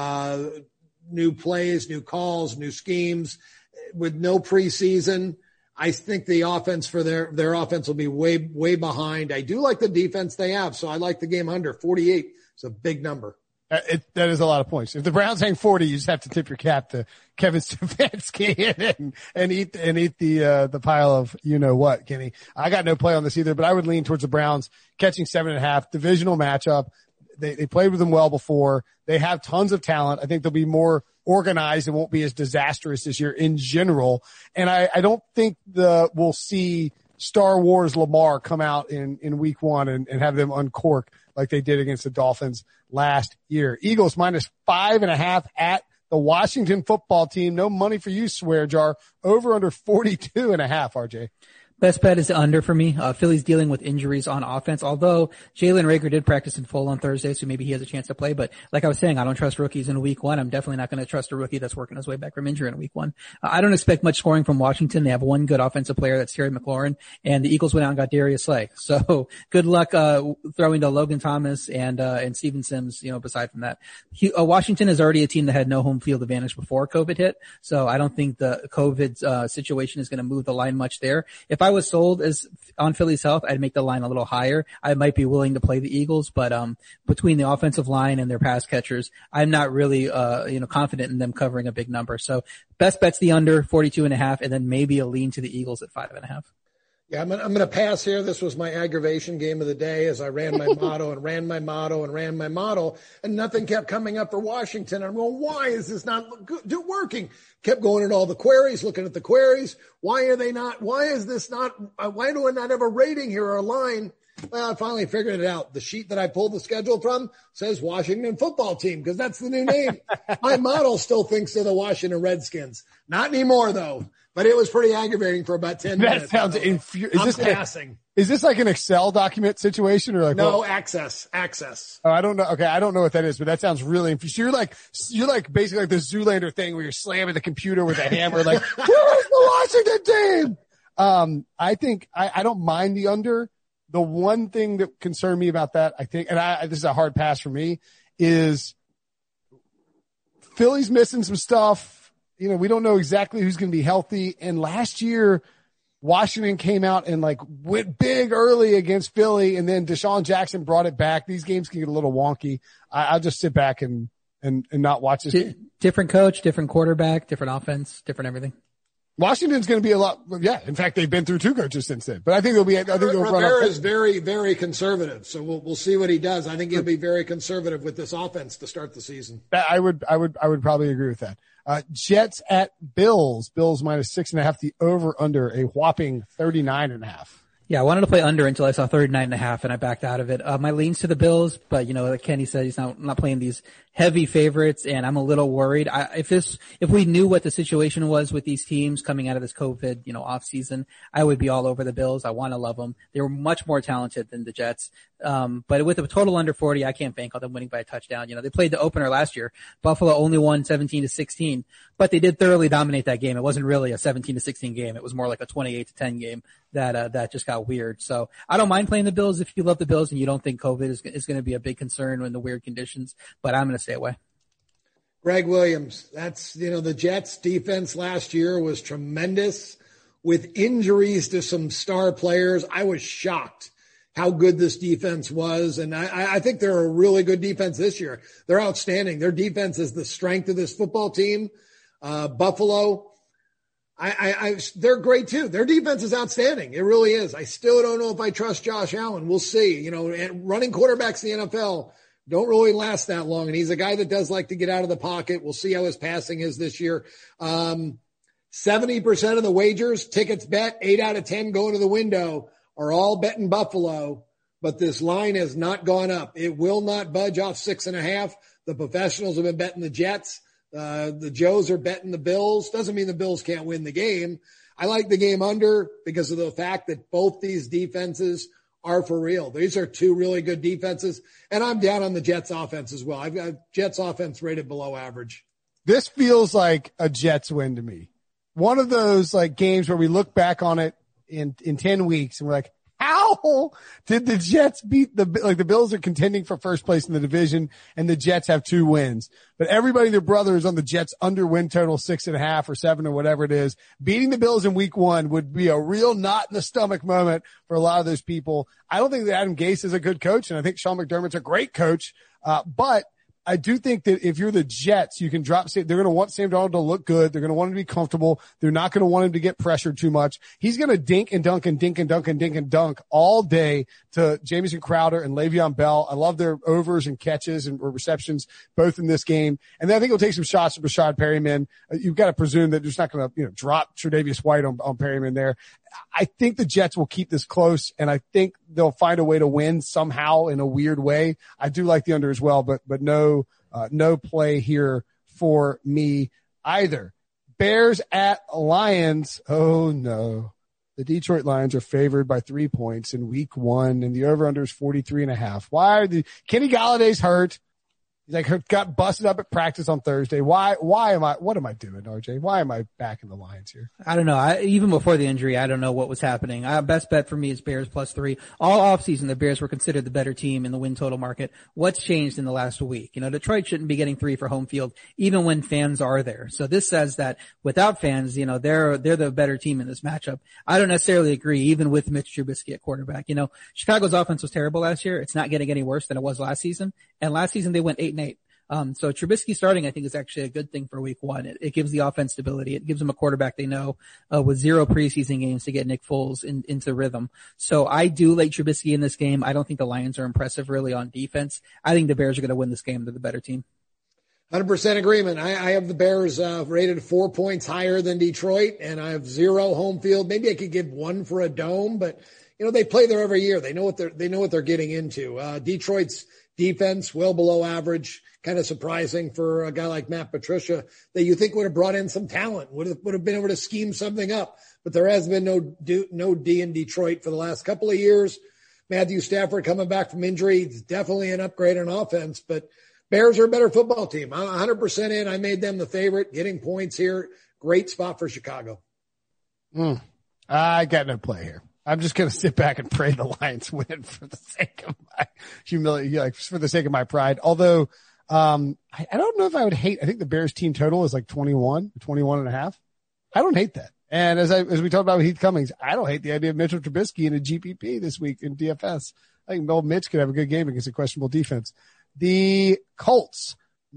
new plays, new calls, new schemes with no preseason. I think the offense for their offense will be way behind. I do like the defense they have, so I like the game under 48. It's a big number. That is a lot of points. If the Browns hang 40, you just have to tip your cap to Kevin Stefanski and eat the pile of you know what, Kenny. I got no play on this either, but I would lean towards the Browns catching 7.5. Divisional matchup. They played with them well before. They have tons of talent. I think they'll be more organized and won't be as disastrous this year in general. And I don't think we'll see Star Wars Lamar come out in week 1 and have them uncork like they did against the Dolphins last year. Eagles -5.5 at the Washington football team. No money for you, Swear Jar. Over under 42.5, RJ. Best bet is the under for me. Philly's dealing with injuries on offense, although Jalen Reagor did practice in full on Thursday, so maybe he has a chance to play. But like I was saying, I don't trust rookies in week 1. I'm definitely not going to trust a rookie that's working his way back from injury in week 1. I don't expect much scoring from Washington. They have one good offensive player, that's Terry McLaurin, and the Eagles went out and got Darius Slay. So good luck, throwing to Logan Thomas and Steven Sims, beside from that. Washington is already a team that had no home field advantage before COVID hit. So I don't think the COVID, situation is going to move the line much there. If I was sold as on Philly's health, I'd make the line a little higher. I might be willing to play the Eagles, but between the offensive line and their pass catchers, I'm not really confident in them covering a big number. So best bet's the under 42.5, and then maybe a lean to the Eagles at 5.5. Yeah, I'm going to pass here. This was my aggravation game of the day as I ran my motto and ran my motto and ran my motto, and nothing kept coming up for Washington. I'm going, why is this not working? Kept going at all the queries, looking at the queries. Why are they not? Why is this not? Why do I not have a rating here or a line? Well, I finally figured it out. The sheet that I pulled the schedule from says Washington football team because that's the new name. My model still thinks they're the Washington Redskins. Not anymore, though. But it was pretty aggravating for about 10 minutes. That sounds infuriating. Is this like an Excel document situation or like? No, Access. Oh, I don't know. Okay. I don't know what that is, but that sounds really infuriating. You're like basically like the Zoolander thing where you're slamming the computer with a hammer, like, where's the Washington team? I think I don't mind the under. The one thing that concerned me about that, I think, and this is a hard pass for me, is Philly's missing some stuff. We don't know exactly who's going to be healthy. And last year, Washington came out and went big early against Philly, and then Deshaun Jackson brought it back. These games can get a little wonky. I'll just sit back and not watch this. Different coach, different quarterback, different offense, different everything. Washington's going to be a lot. Yeah. In fact, they've been through 2 coaches since then, but I think Rivera is very, very conservative. So we'll see what he does. I think he'll be very conservative with this offense to start the season. I would probably agree with that. Jets at Bills. Bills -6.5. The over under a whopping 39.5. Yeah, I wanted to play under until I saw 39.5 and I backed out of it. My leans to the Bills, but like Kenny said, he's not playing these heavy favorites, and I'm a little worried. If we knew what the situation was with these teams coming out of this COVID, off season, I would be all over the Bills. I want to love them. They were much more talented than the Jets. But with a total under 40, I can't bank on them winning by a touchdown. They played the opener last year. Buffalo only won 17-16, but they did thoroughly dominate that game. It wasn't really a 17-16 game. It was more like a 28-10 game that just got weird. So I don't mind playing the Bills if you love the Bills and you don't think COVID is going to be a big concern in the weird conditions, but I'm going to stay away. Greg Williams, that's, the Jets defense last year was tremendous with injuries to some star players. I was shocked how good this defense was. And I think they're a really good defense this year. They're outstanding. Their defense is the strength of this football team. Buffalo, they're great too. Their defense is outstanding. It really is. I still don't know if I trust Josh Allen. We'll see. And running quarterbacks in the NFL don't really last that long. And he's a guy that does like to get out of the pocket. We'll see how his passing is this year. 70% of the wagers, tickets bet, 8 out of 10 going to the window are all betting Buffalo, but this line has not gone up. It will not budge off 6.5. The professionals have been betting the Jets. The Joes are betting the Bills. Doesn't mean the Bills can't win the game. I like the game under because of the fact that both these defenses are for real. These are 2 really good defenses, and I'm down on the Jets offense as well. I've got Jets offense rated below average. This feels like a Jets win to me. One of those games where we look back on it in 10 weeks and we're like, how did the Jets beat the Bills are contending for first place in the division and the Jets have 2 wins, but everybody and their brother is on the Jets under win total 6.5 or 7 or whatever it is. Beating the Bills in week 1 would be a real knot in the stomach moment for a lot of those people. I don't think that Adam Gase is a good coach, and I think Sean McDermott's a great coach. But I do think that if you're the Jets, you can drop. They're going to want Sam Darnold to look good. They're going to want him to be comfortable. They're not going to want him to get pressured too much. He's going to dink and dunk and dink and dunk and dink and dunk all day to Jamison Crowder and Le'Veon Bell. I love their overs and catches and receptions both in this game. And then I think he'll take some shots from Rashad Perryman. You've got to presume that they're just not going to, drop Tre'Davious White on Perryman there. I think the Jets will keep this close, and I think they'll find a way to win somehow in a weird way. I do like the under as well, but no play here for me either. Bears at Lions. Oh no. The Detroit Lions are favored by 3 points in week 1, and the over-under is 43.5. Why are Kenny Galladay's hurt? He's got busted up at practice on Thursday. What am I doing, RJ? Why am I backing the Lions here? I don't know. Even before the injury, I don't know what was happening. Best bet for me is Bears +3. All offseason, the Bears were considered the better team in the win total market. What's changed in the last week? Detroit shouldn't be getting 3 for home field, even when fans are there. So this says that without fans, they're the better team in this matchup. I don't necessarily agree, even with Mitch Trubisky at quarterback. Chicago's offense was terrible last year. It's not getting any worse than it was last season. And last season they went 8-8. So Trubisky starting, I think, is actually a good thing for week 1. It gives the offense stability. It gives them a quarterback they know, with 0 preseason games to get Nick Foles into rhythm. So I do like Trubisky in this game. I don't think the Lions are impressive really on defense. I think the Bears are going to win this game. They're the better team. 100% agreement. I have the Bears rated 4 points higher than Detroit, and I have 0 home field. Maybe I could give 1 for a dome, but they play there every year. They know what they're getting into. Detroit's defense well below average. Kind of surprising for a guy like Matt Patricia that you think would have brought in some talent, would have been able to scheme something up. But there has been no D in Detroit for the last couple of years. Matthew Stafford coming back from injury, it's definitely an upgrade on offense. But Bears are a better football team. I'm 100% in. I made them the favorite, getting points here. Great spot for Chicago. I got no play here. I'm just going to sit back and pray the Lions win for the sake of my humility, for the sake of my pride. Although, I don't know if I would hate, I think the Bears team total is 21 and a half. I don't hate that. And as we talked about with Heath Cummings, I don't hate the idea of Mitchell Trubisky in a GPP this week in DFS. I think old Mitch could have a good game against a questionable defense. The Colts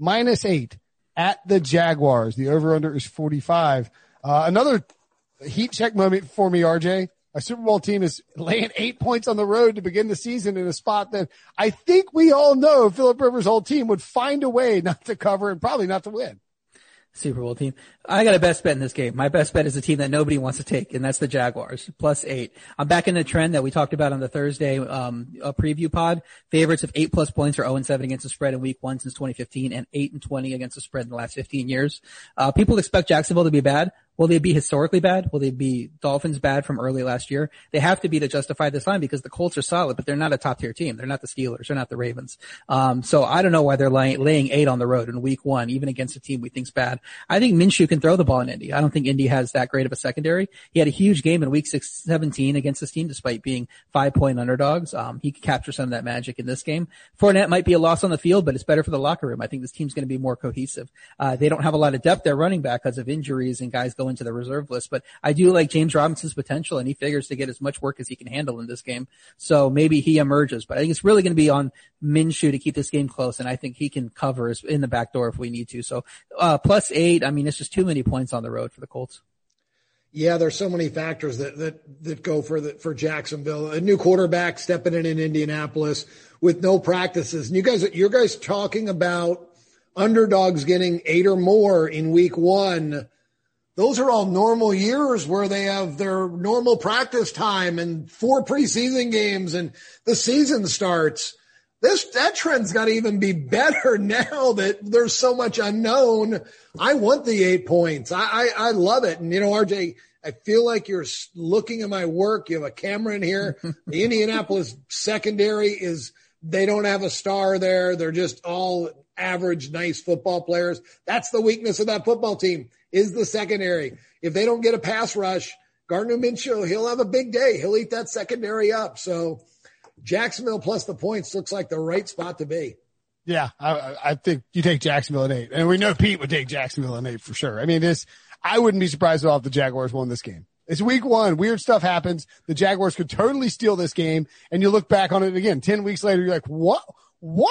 -8 at the Jaguars. The over-under is 45. Another heat check moment for me, RJ. A Super Bowl team is laying 8 points on the road to begin the season in a spot that I think we all know Phillip Rivers' whole team would find a way not to cover and probably not to win. Super Bowl team. I got a best bet in this game. My best bet is a team that nobody wants to take, and that's the Jaguars, +8. I'm back in the trend that we talked about on the Thursday a preview pod. Favorites of 8+ points are 0-7 against the spread in week 1 since 2015 and 8-20 against the spread in the last 15 years. People expect Jacksonville to be bad. Will they be historically bad? Will they be Dolphins bad from early last year? They have to be to justify this line because the Colts are solid, but they're not a top tier team. They're not the Steelers. They're not the Ravens. So I don't know why they're laying 8 on the road in week 1, even against a team we think's bad. I think Minshew can throw the ball in Indy. I don't think Indy has that great of a secondary. He had a huge game in week 17 against this team despite being 5-point underdogs. He could capture some of that magic in this game. Fournette might be a loss on the field, but it's better for the locker room. I think this team's going to be more cohesive. They don't have a lot of depth at running back because of injuries and guys going to the reserve list, but I do like James Robinson's potential, and he figures to get as much work as he can handle in this game. So maybe he emerges, but I think it's really going to be on Minshew to keep this game close, and I think he can cover in the back door if we need to. So +8, I mean, it's just too many points on the road for the Colts. Yeah, there's so many factors that go for Jacksonville. A new quarterback stepping in Indianapolis with no practices. And you guys talking about underdogs getting 8 or more in week 1. Those are all normal years where they have their normal practice time and 4 preseason games and the season starts. That trend's got to even be better now that there's so much unknown. I want the 8 points. I love it. And RJ, I feel like you're looking at my work. You have a camera in here. The Indianapolis secondary they don't have a star there. They're just all average, nice football players. That's the weakness of that football team is the secondary. If they don't get a pass rush, Gardner Minshew, he'll have a big day. He'll eat that secondary up. So Jacksonville plus the points looks like the right spot to be. Yeah, I think you take Jacksonville at 8. And we know Pete would take Jacksonville at 8 for sure. I mean, I wouldn't be surprised at all if the Jaguars won this game. It's week 1. Weird stuff happens. The Jaguars could totally steal this game. And you look back on it again, 10 weeks later, you're like, what?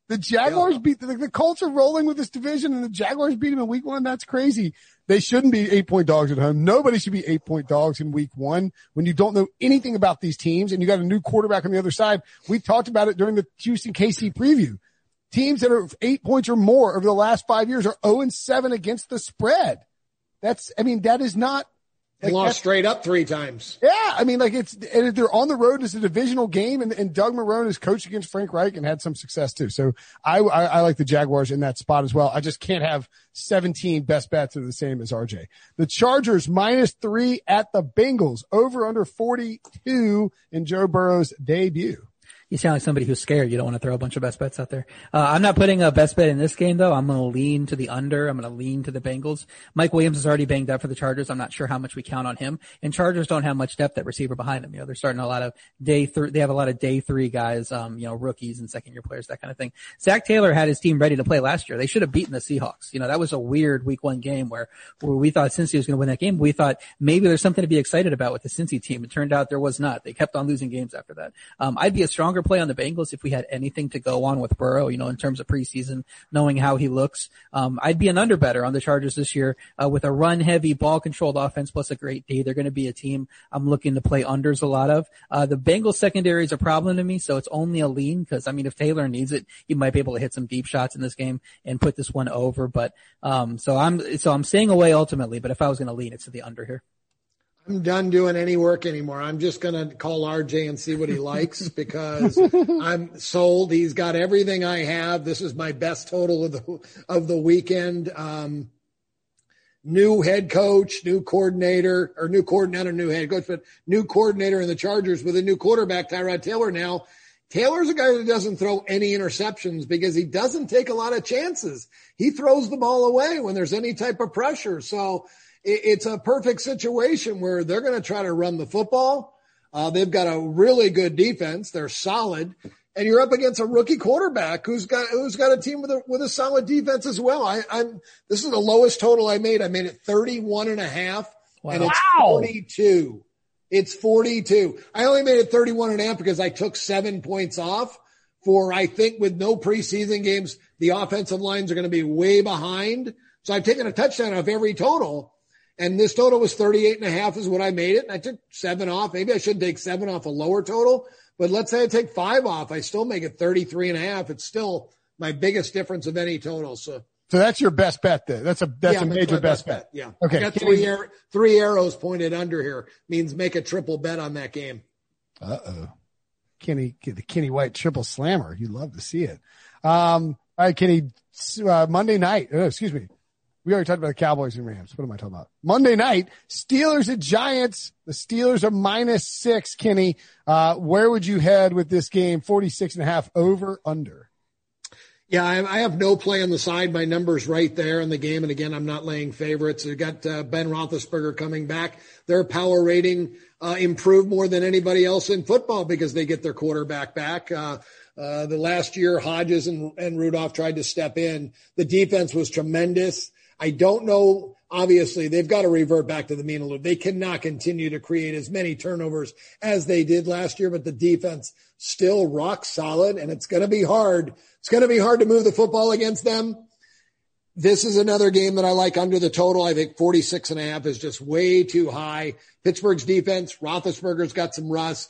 The Jaguars beat the Colts are rolling with this division, and the Jaguars beat them in week 1. That's crazy. They shouldn't be 8-point dogs at home. Nobody should be 8-point dogs in week 1 when you don't know anything about these teams and you got a new quarterback on the other side. We talked about it during the Houston KC preview. Teams that are 8 points or more over the last 5 years are 0-7 against the spread. That is not. They lost straight up 3 times. Yeah. I mean, and they're on the road. It's a divisional game, and Doug Marrone has coached against Frank Reich and had some success too. So I like the Jaguars in that spot as well. I just can't have 17 best bets that are the same as RJ. The Chargers -3 at the Bengals, over under 42 in Joe Burrow's debut. You sound like somebody who's scared. You don't want to throw a bunch of best bets out there. I'm not putting a best bet in this game, though. I'm going to lean to the under. I'm going to lean to the Bengals. Mike Williams is already banged up for the Chargers. I'm not sure how much we count on him. And Chargers don't have much depth at receiver behind him. They're starting a lot of they have a lot of day 3 guys, rookies and second year players, that kind of thing. Zach Taylor had his team ready to play last year. They should have beaten the Seahawks. That was a weird week 1 game where we thought Cincy was going to win that game. We thought maybe there's something to be excited about with the Cincy team. It turned out there was not. They kept on losing games after that. I'd be a stronger play on the Bengals if we had anything to go on with Burrow, in terms of preseason, knowing how he looks. I'd be an under better on the Chargers this year, with a run heavy, ball controlled offense plus a great D. They're going to be a team I'm looking to play unders a lot of. The Bengals secondary is a problem to me, so it's only a lean because, if Taylor needs it, he might be able to hit some deep shots in this game and put this one over. But, so I'm staying away ultimately, but if I was going to lean, it's to the under here. I'm done doing any work anymore. I'm just going to call RJ and see what he likes because I'm sold. He's got everything I have. This is my best total of the weekend. New head coach, new coordinator in the Chargers with a new quarterback, Tyrod Taylor now. Taylor's a guy that doesn't throw any interceptions because he doesn't take a lot of chances. He throws the ball away when there's any type of pressure. So it's a perfect situation where they're going to try to run the football. They've got a really good defense. They're solid. And you're up against a rookie quarterback who's got a team with a solid defense as well. This is the lowest total I made. I made it 31.5. Wow. And it's 42. It's 42. I only made it 31.5 because I took 7 points off I think with no preseason games, the offensive lines are going to be way behind. So I've taken a touchdown off every total. And this total was 38.5 is what I made it. And I took 7 off. Maybe I should take 7 off a lower total, but let's say I take 5 off. I still make it 33.5. It's still my biggest difference of any total. So that's your best bet then. That's a major best bet. Yeah. Okay. I got three arrows pointed under here. Means make a triple bet on that game. Uh-oh. Kenny, the Kenny White triple slammer. You'd love to see it. All right, Kenny, Monday night. Excuse me. We already talked about the Cowboys and Rams. What am I talking about? Monday night, Steelers at Giants. The Steelers are -6, Kenny. Where would you head with this game? 46.5 over, under. Yeah, I have no play on the side. My number's right there in the game. And again, I'm not laying favorites. We've got Ben Roethlisberger coming back. Their power rating improved more than anybody else in football because they get their quarterback back. The last year, Hodges and Rudolph tried to step in. The defense was tremendous. I don't know. Obviously, they've got to revert back to the mean a little. They cannot continue to create as many turnovers as they did last year, but the defense still rock solid, and it's going to be hard. It's going to be hard to move the football against them. This is another game that I like under the total. I think 46.5 is just way too high. Pittsburgh's defense, Roethlisberger's got some rust.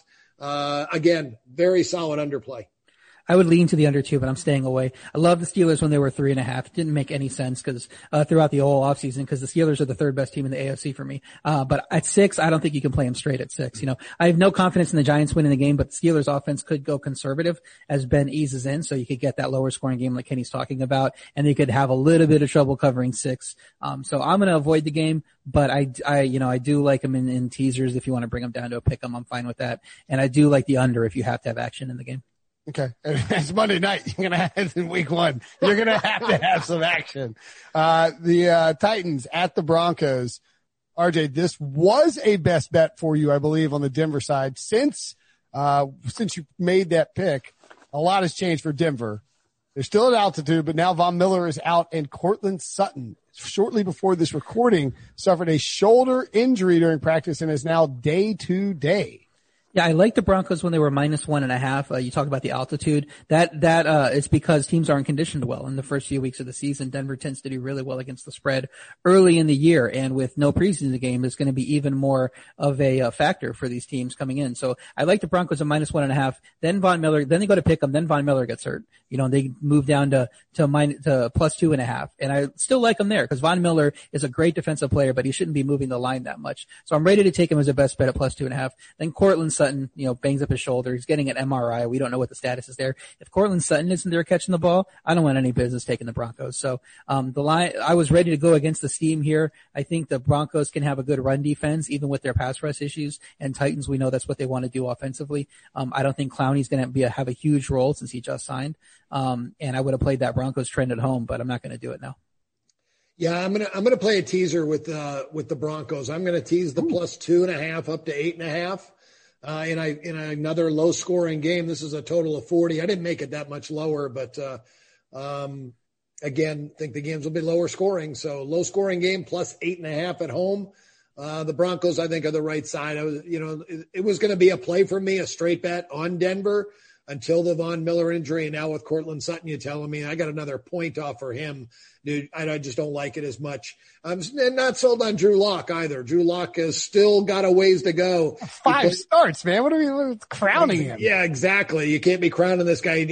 Again, very solid underplay. I would lean to the under 2, but I'm staying away. I love the Steelers when they were 3.5. It didn't make any sense because throughout the whole offseason, because the Steelers are the 3rd best team in the AFC for me. But at 6, I don't think you can play them straight at 6. I have no confidence in the Giants winning the game, but the Steelers offense could go conservative as Ben eases in, so you could get that lower scoring game like Kenny's talking about, and they could have a little bit of trouble covering 6. So I'm going to avoid the game, but I do like them in teasers. If you want to bring them down to a pick 'em, I'm fine with that. And I do like the under if you have to have action in the game. Okay. It's Monday night. You're going to have in week 1. You're going to have some action. The Titans at the Broncos. RJ, this was a best bet for you, I believe, on the Denver side. Since you made that pick, a lot has changed for Denver. They're still at altitude, but now Von Miller is out, and Cortland Sutton, shortly before this recording, suffered a shoulder injury during practice and is now day to day. Yeah, I like the Broncos when they were -1.5. You talk about the altitude. That is because teams aren't conditioned well in the first few weeks of the season. Denver tends to do really well against the spread early in the year, and with no preseason game, it's going to be even more of a factor for these teams coming in. So I like the Broncos at -1.5. Then Von Miller, then they go to pick them. Then Von Miller gets hurt. They move down to +2.5, and I still like him there because Von Miller is a great defensive player, but he shouldn't be moving the line that much. So I'm ready to take him as a best bet at +2.5. Then Courtland Sutton, bangs up his shoulder. He's getting an MRI. We don't know what the status is there. If Courtland Sutton isn't there catching the ball, I don't want any business taking the Broncos. So, the line, I was ready to go against the steam here. I think the Broncos can have a good run defense, even with their pass rush issues. And Titans, we know that's what they want to do offensively. I don't think Clowney's going to have a huge role since he just signed. And I would have played that Broncos trend at home, but I'm not going to do it now. Yeah, I'm gonna play a teaser with the Broncos. I'm gonna tease the +2.5 up to 8.5. In another low scoring game. This is a total of 40. I didn't make it that much lower, but, again, think the games will be lower scoring. So low scoring game +8.5 at home. The Broncos, I think, are the right side. It was going to be a play for me, a straight bet on Denver until the Von Miller injury. And now with Courtland Sutton, you're telling me I got another point off for him. Dude, I just don't like it as much. I'm not sold on Drew Lock either. Drew Lock has still got a ways to go. 5 starts, man. What are we crowning him? Yeah, exactly. You can't be crowning this guy.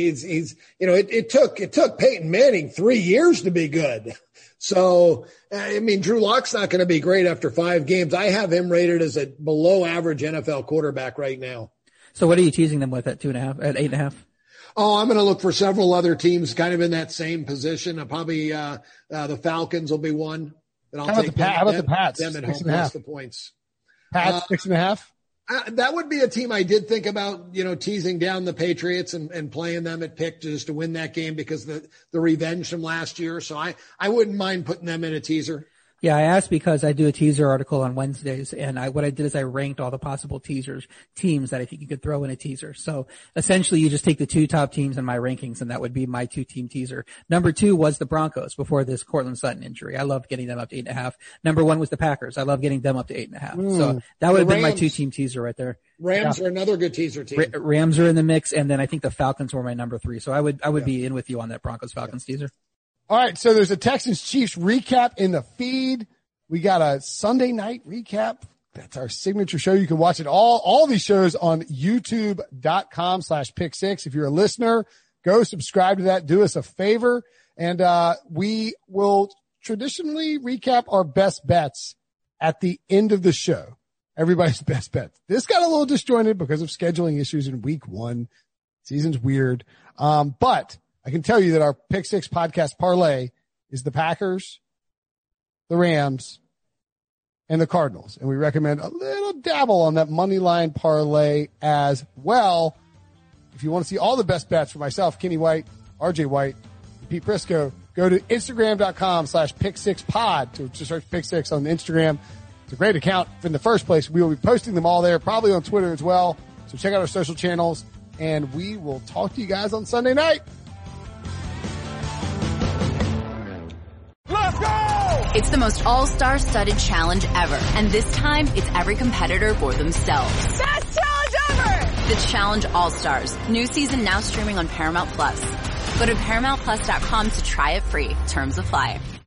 It took Peyton Manning 3 years to be good. So, Drew Lock's not going to be great after 5 games. I have him rated as a below average NFL quarterback right now. So what are you teasing them with at 2.5, at 8.5? Oh, I'm going to look for several other teams kind of in that same position. Probably the Falcons will be one. How about the Pats? Them at home plus the points. Pats 6.5. That would be a team I did think about, teasing down the Patriots and playing them at pick just to win that game because the revenge from last year. So I wouldn't mind putting them in a teaser. Yeah, I asked because I do a teaser article on Wednesdays, and what I did is I ranked all the possible teams that I think you could throw in a teaser. So essentially you just take the 2 top teams in my rankings, and that would be my 2-team teaser. Number 2 was the Broncos before this Courtland Sutton injury. I loved getting them up to 8.5. Number 1 was the Packers. I love getting them up to 8.5. So that would have been my 2-team teaser right there. Rams are another good teaser team. Rams are in the mix, and then I think the Falcons were my number 3. So I would be in with you on that Broncos-Falcons teaser. All right, so there's a Texans-Chiefs recap in the feed. We got a Sunday night recap. That's our signature show. You can watch it all these shows on youtube.com/pick6. If you're a listener, go subscribe to that. Do us a favor. And we will traditionally recap our best bets at the end of the show. Everybody's best bets. This got a little disjointed because of scheduling issues in week 1. Season's weird. But I can tell you that our Pick 6 podcast parlay is the Packers, the Rams, and the Cardinals. And we recommend a little dabble on that money line parlay as well. If you want to see all the best bets for myself, Kenny White, RJ White, and Pete Prisco, go to Instagram.com/pick6pod to just search Pick 6 on Instagram. It's a great account in the first place. We will be posting them all there, probably on Twitter as well. So check out our social channels, and we will talk to you guys on Sunday night. Let's go! It's the most all-star studded challenge ever. And this time, it's every competitor for themselves. Best challenge ever! The Challenge All-Stars. New season now streaming on Paramount+. Go to ParamountPlus.com to try it free. Terms apply.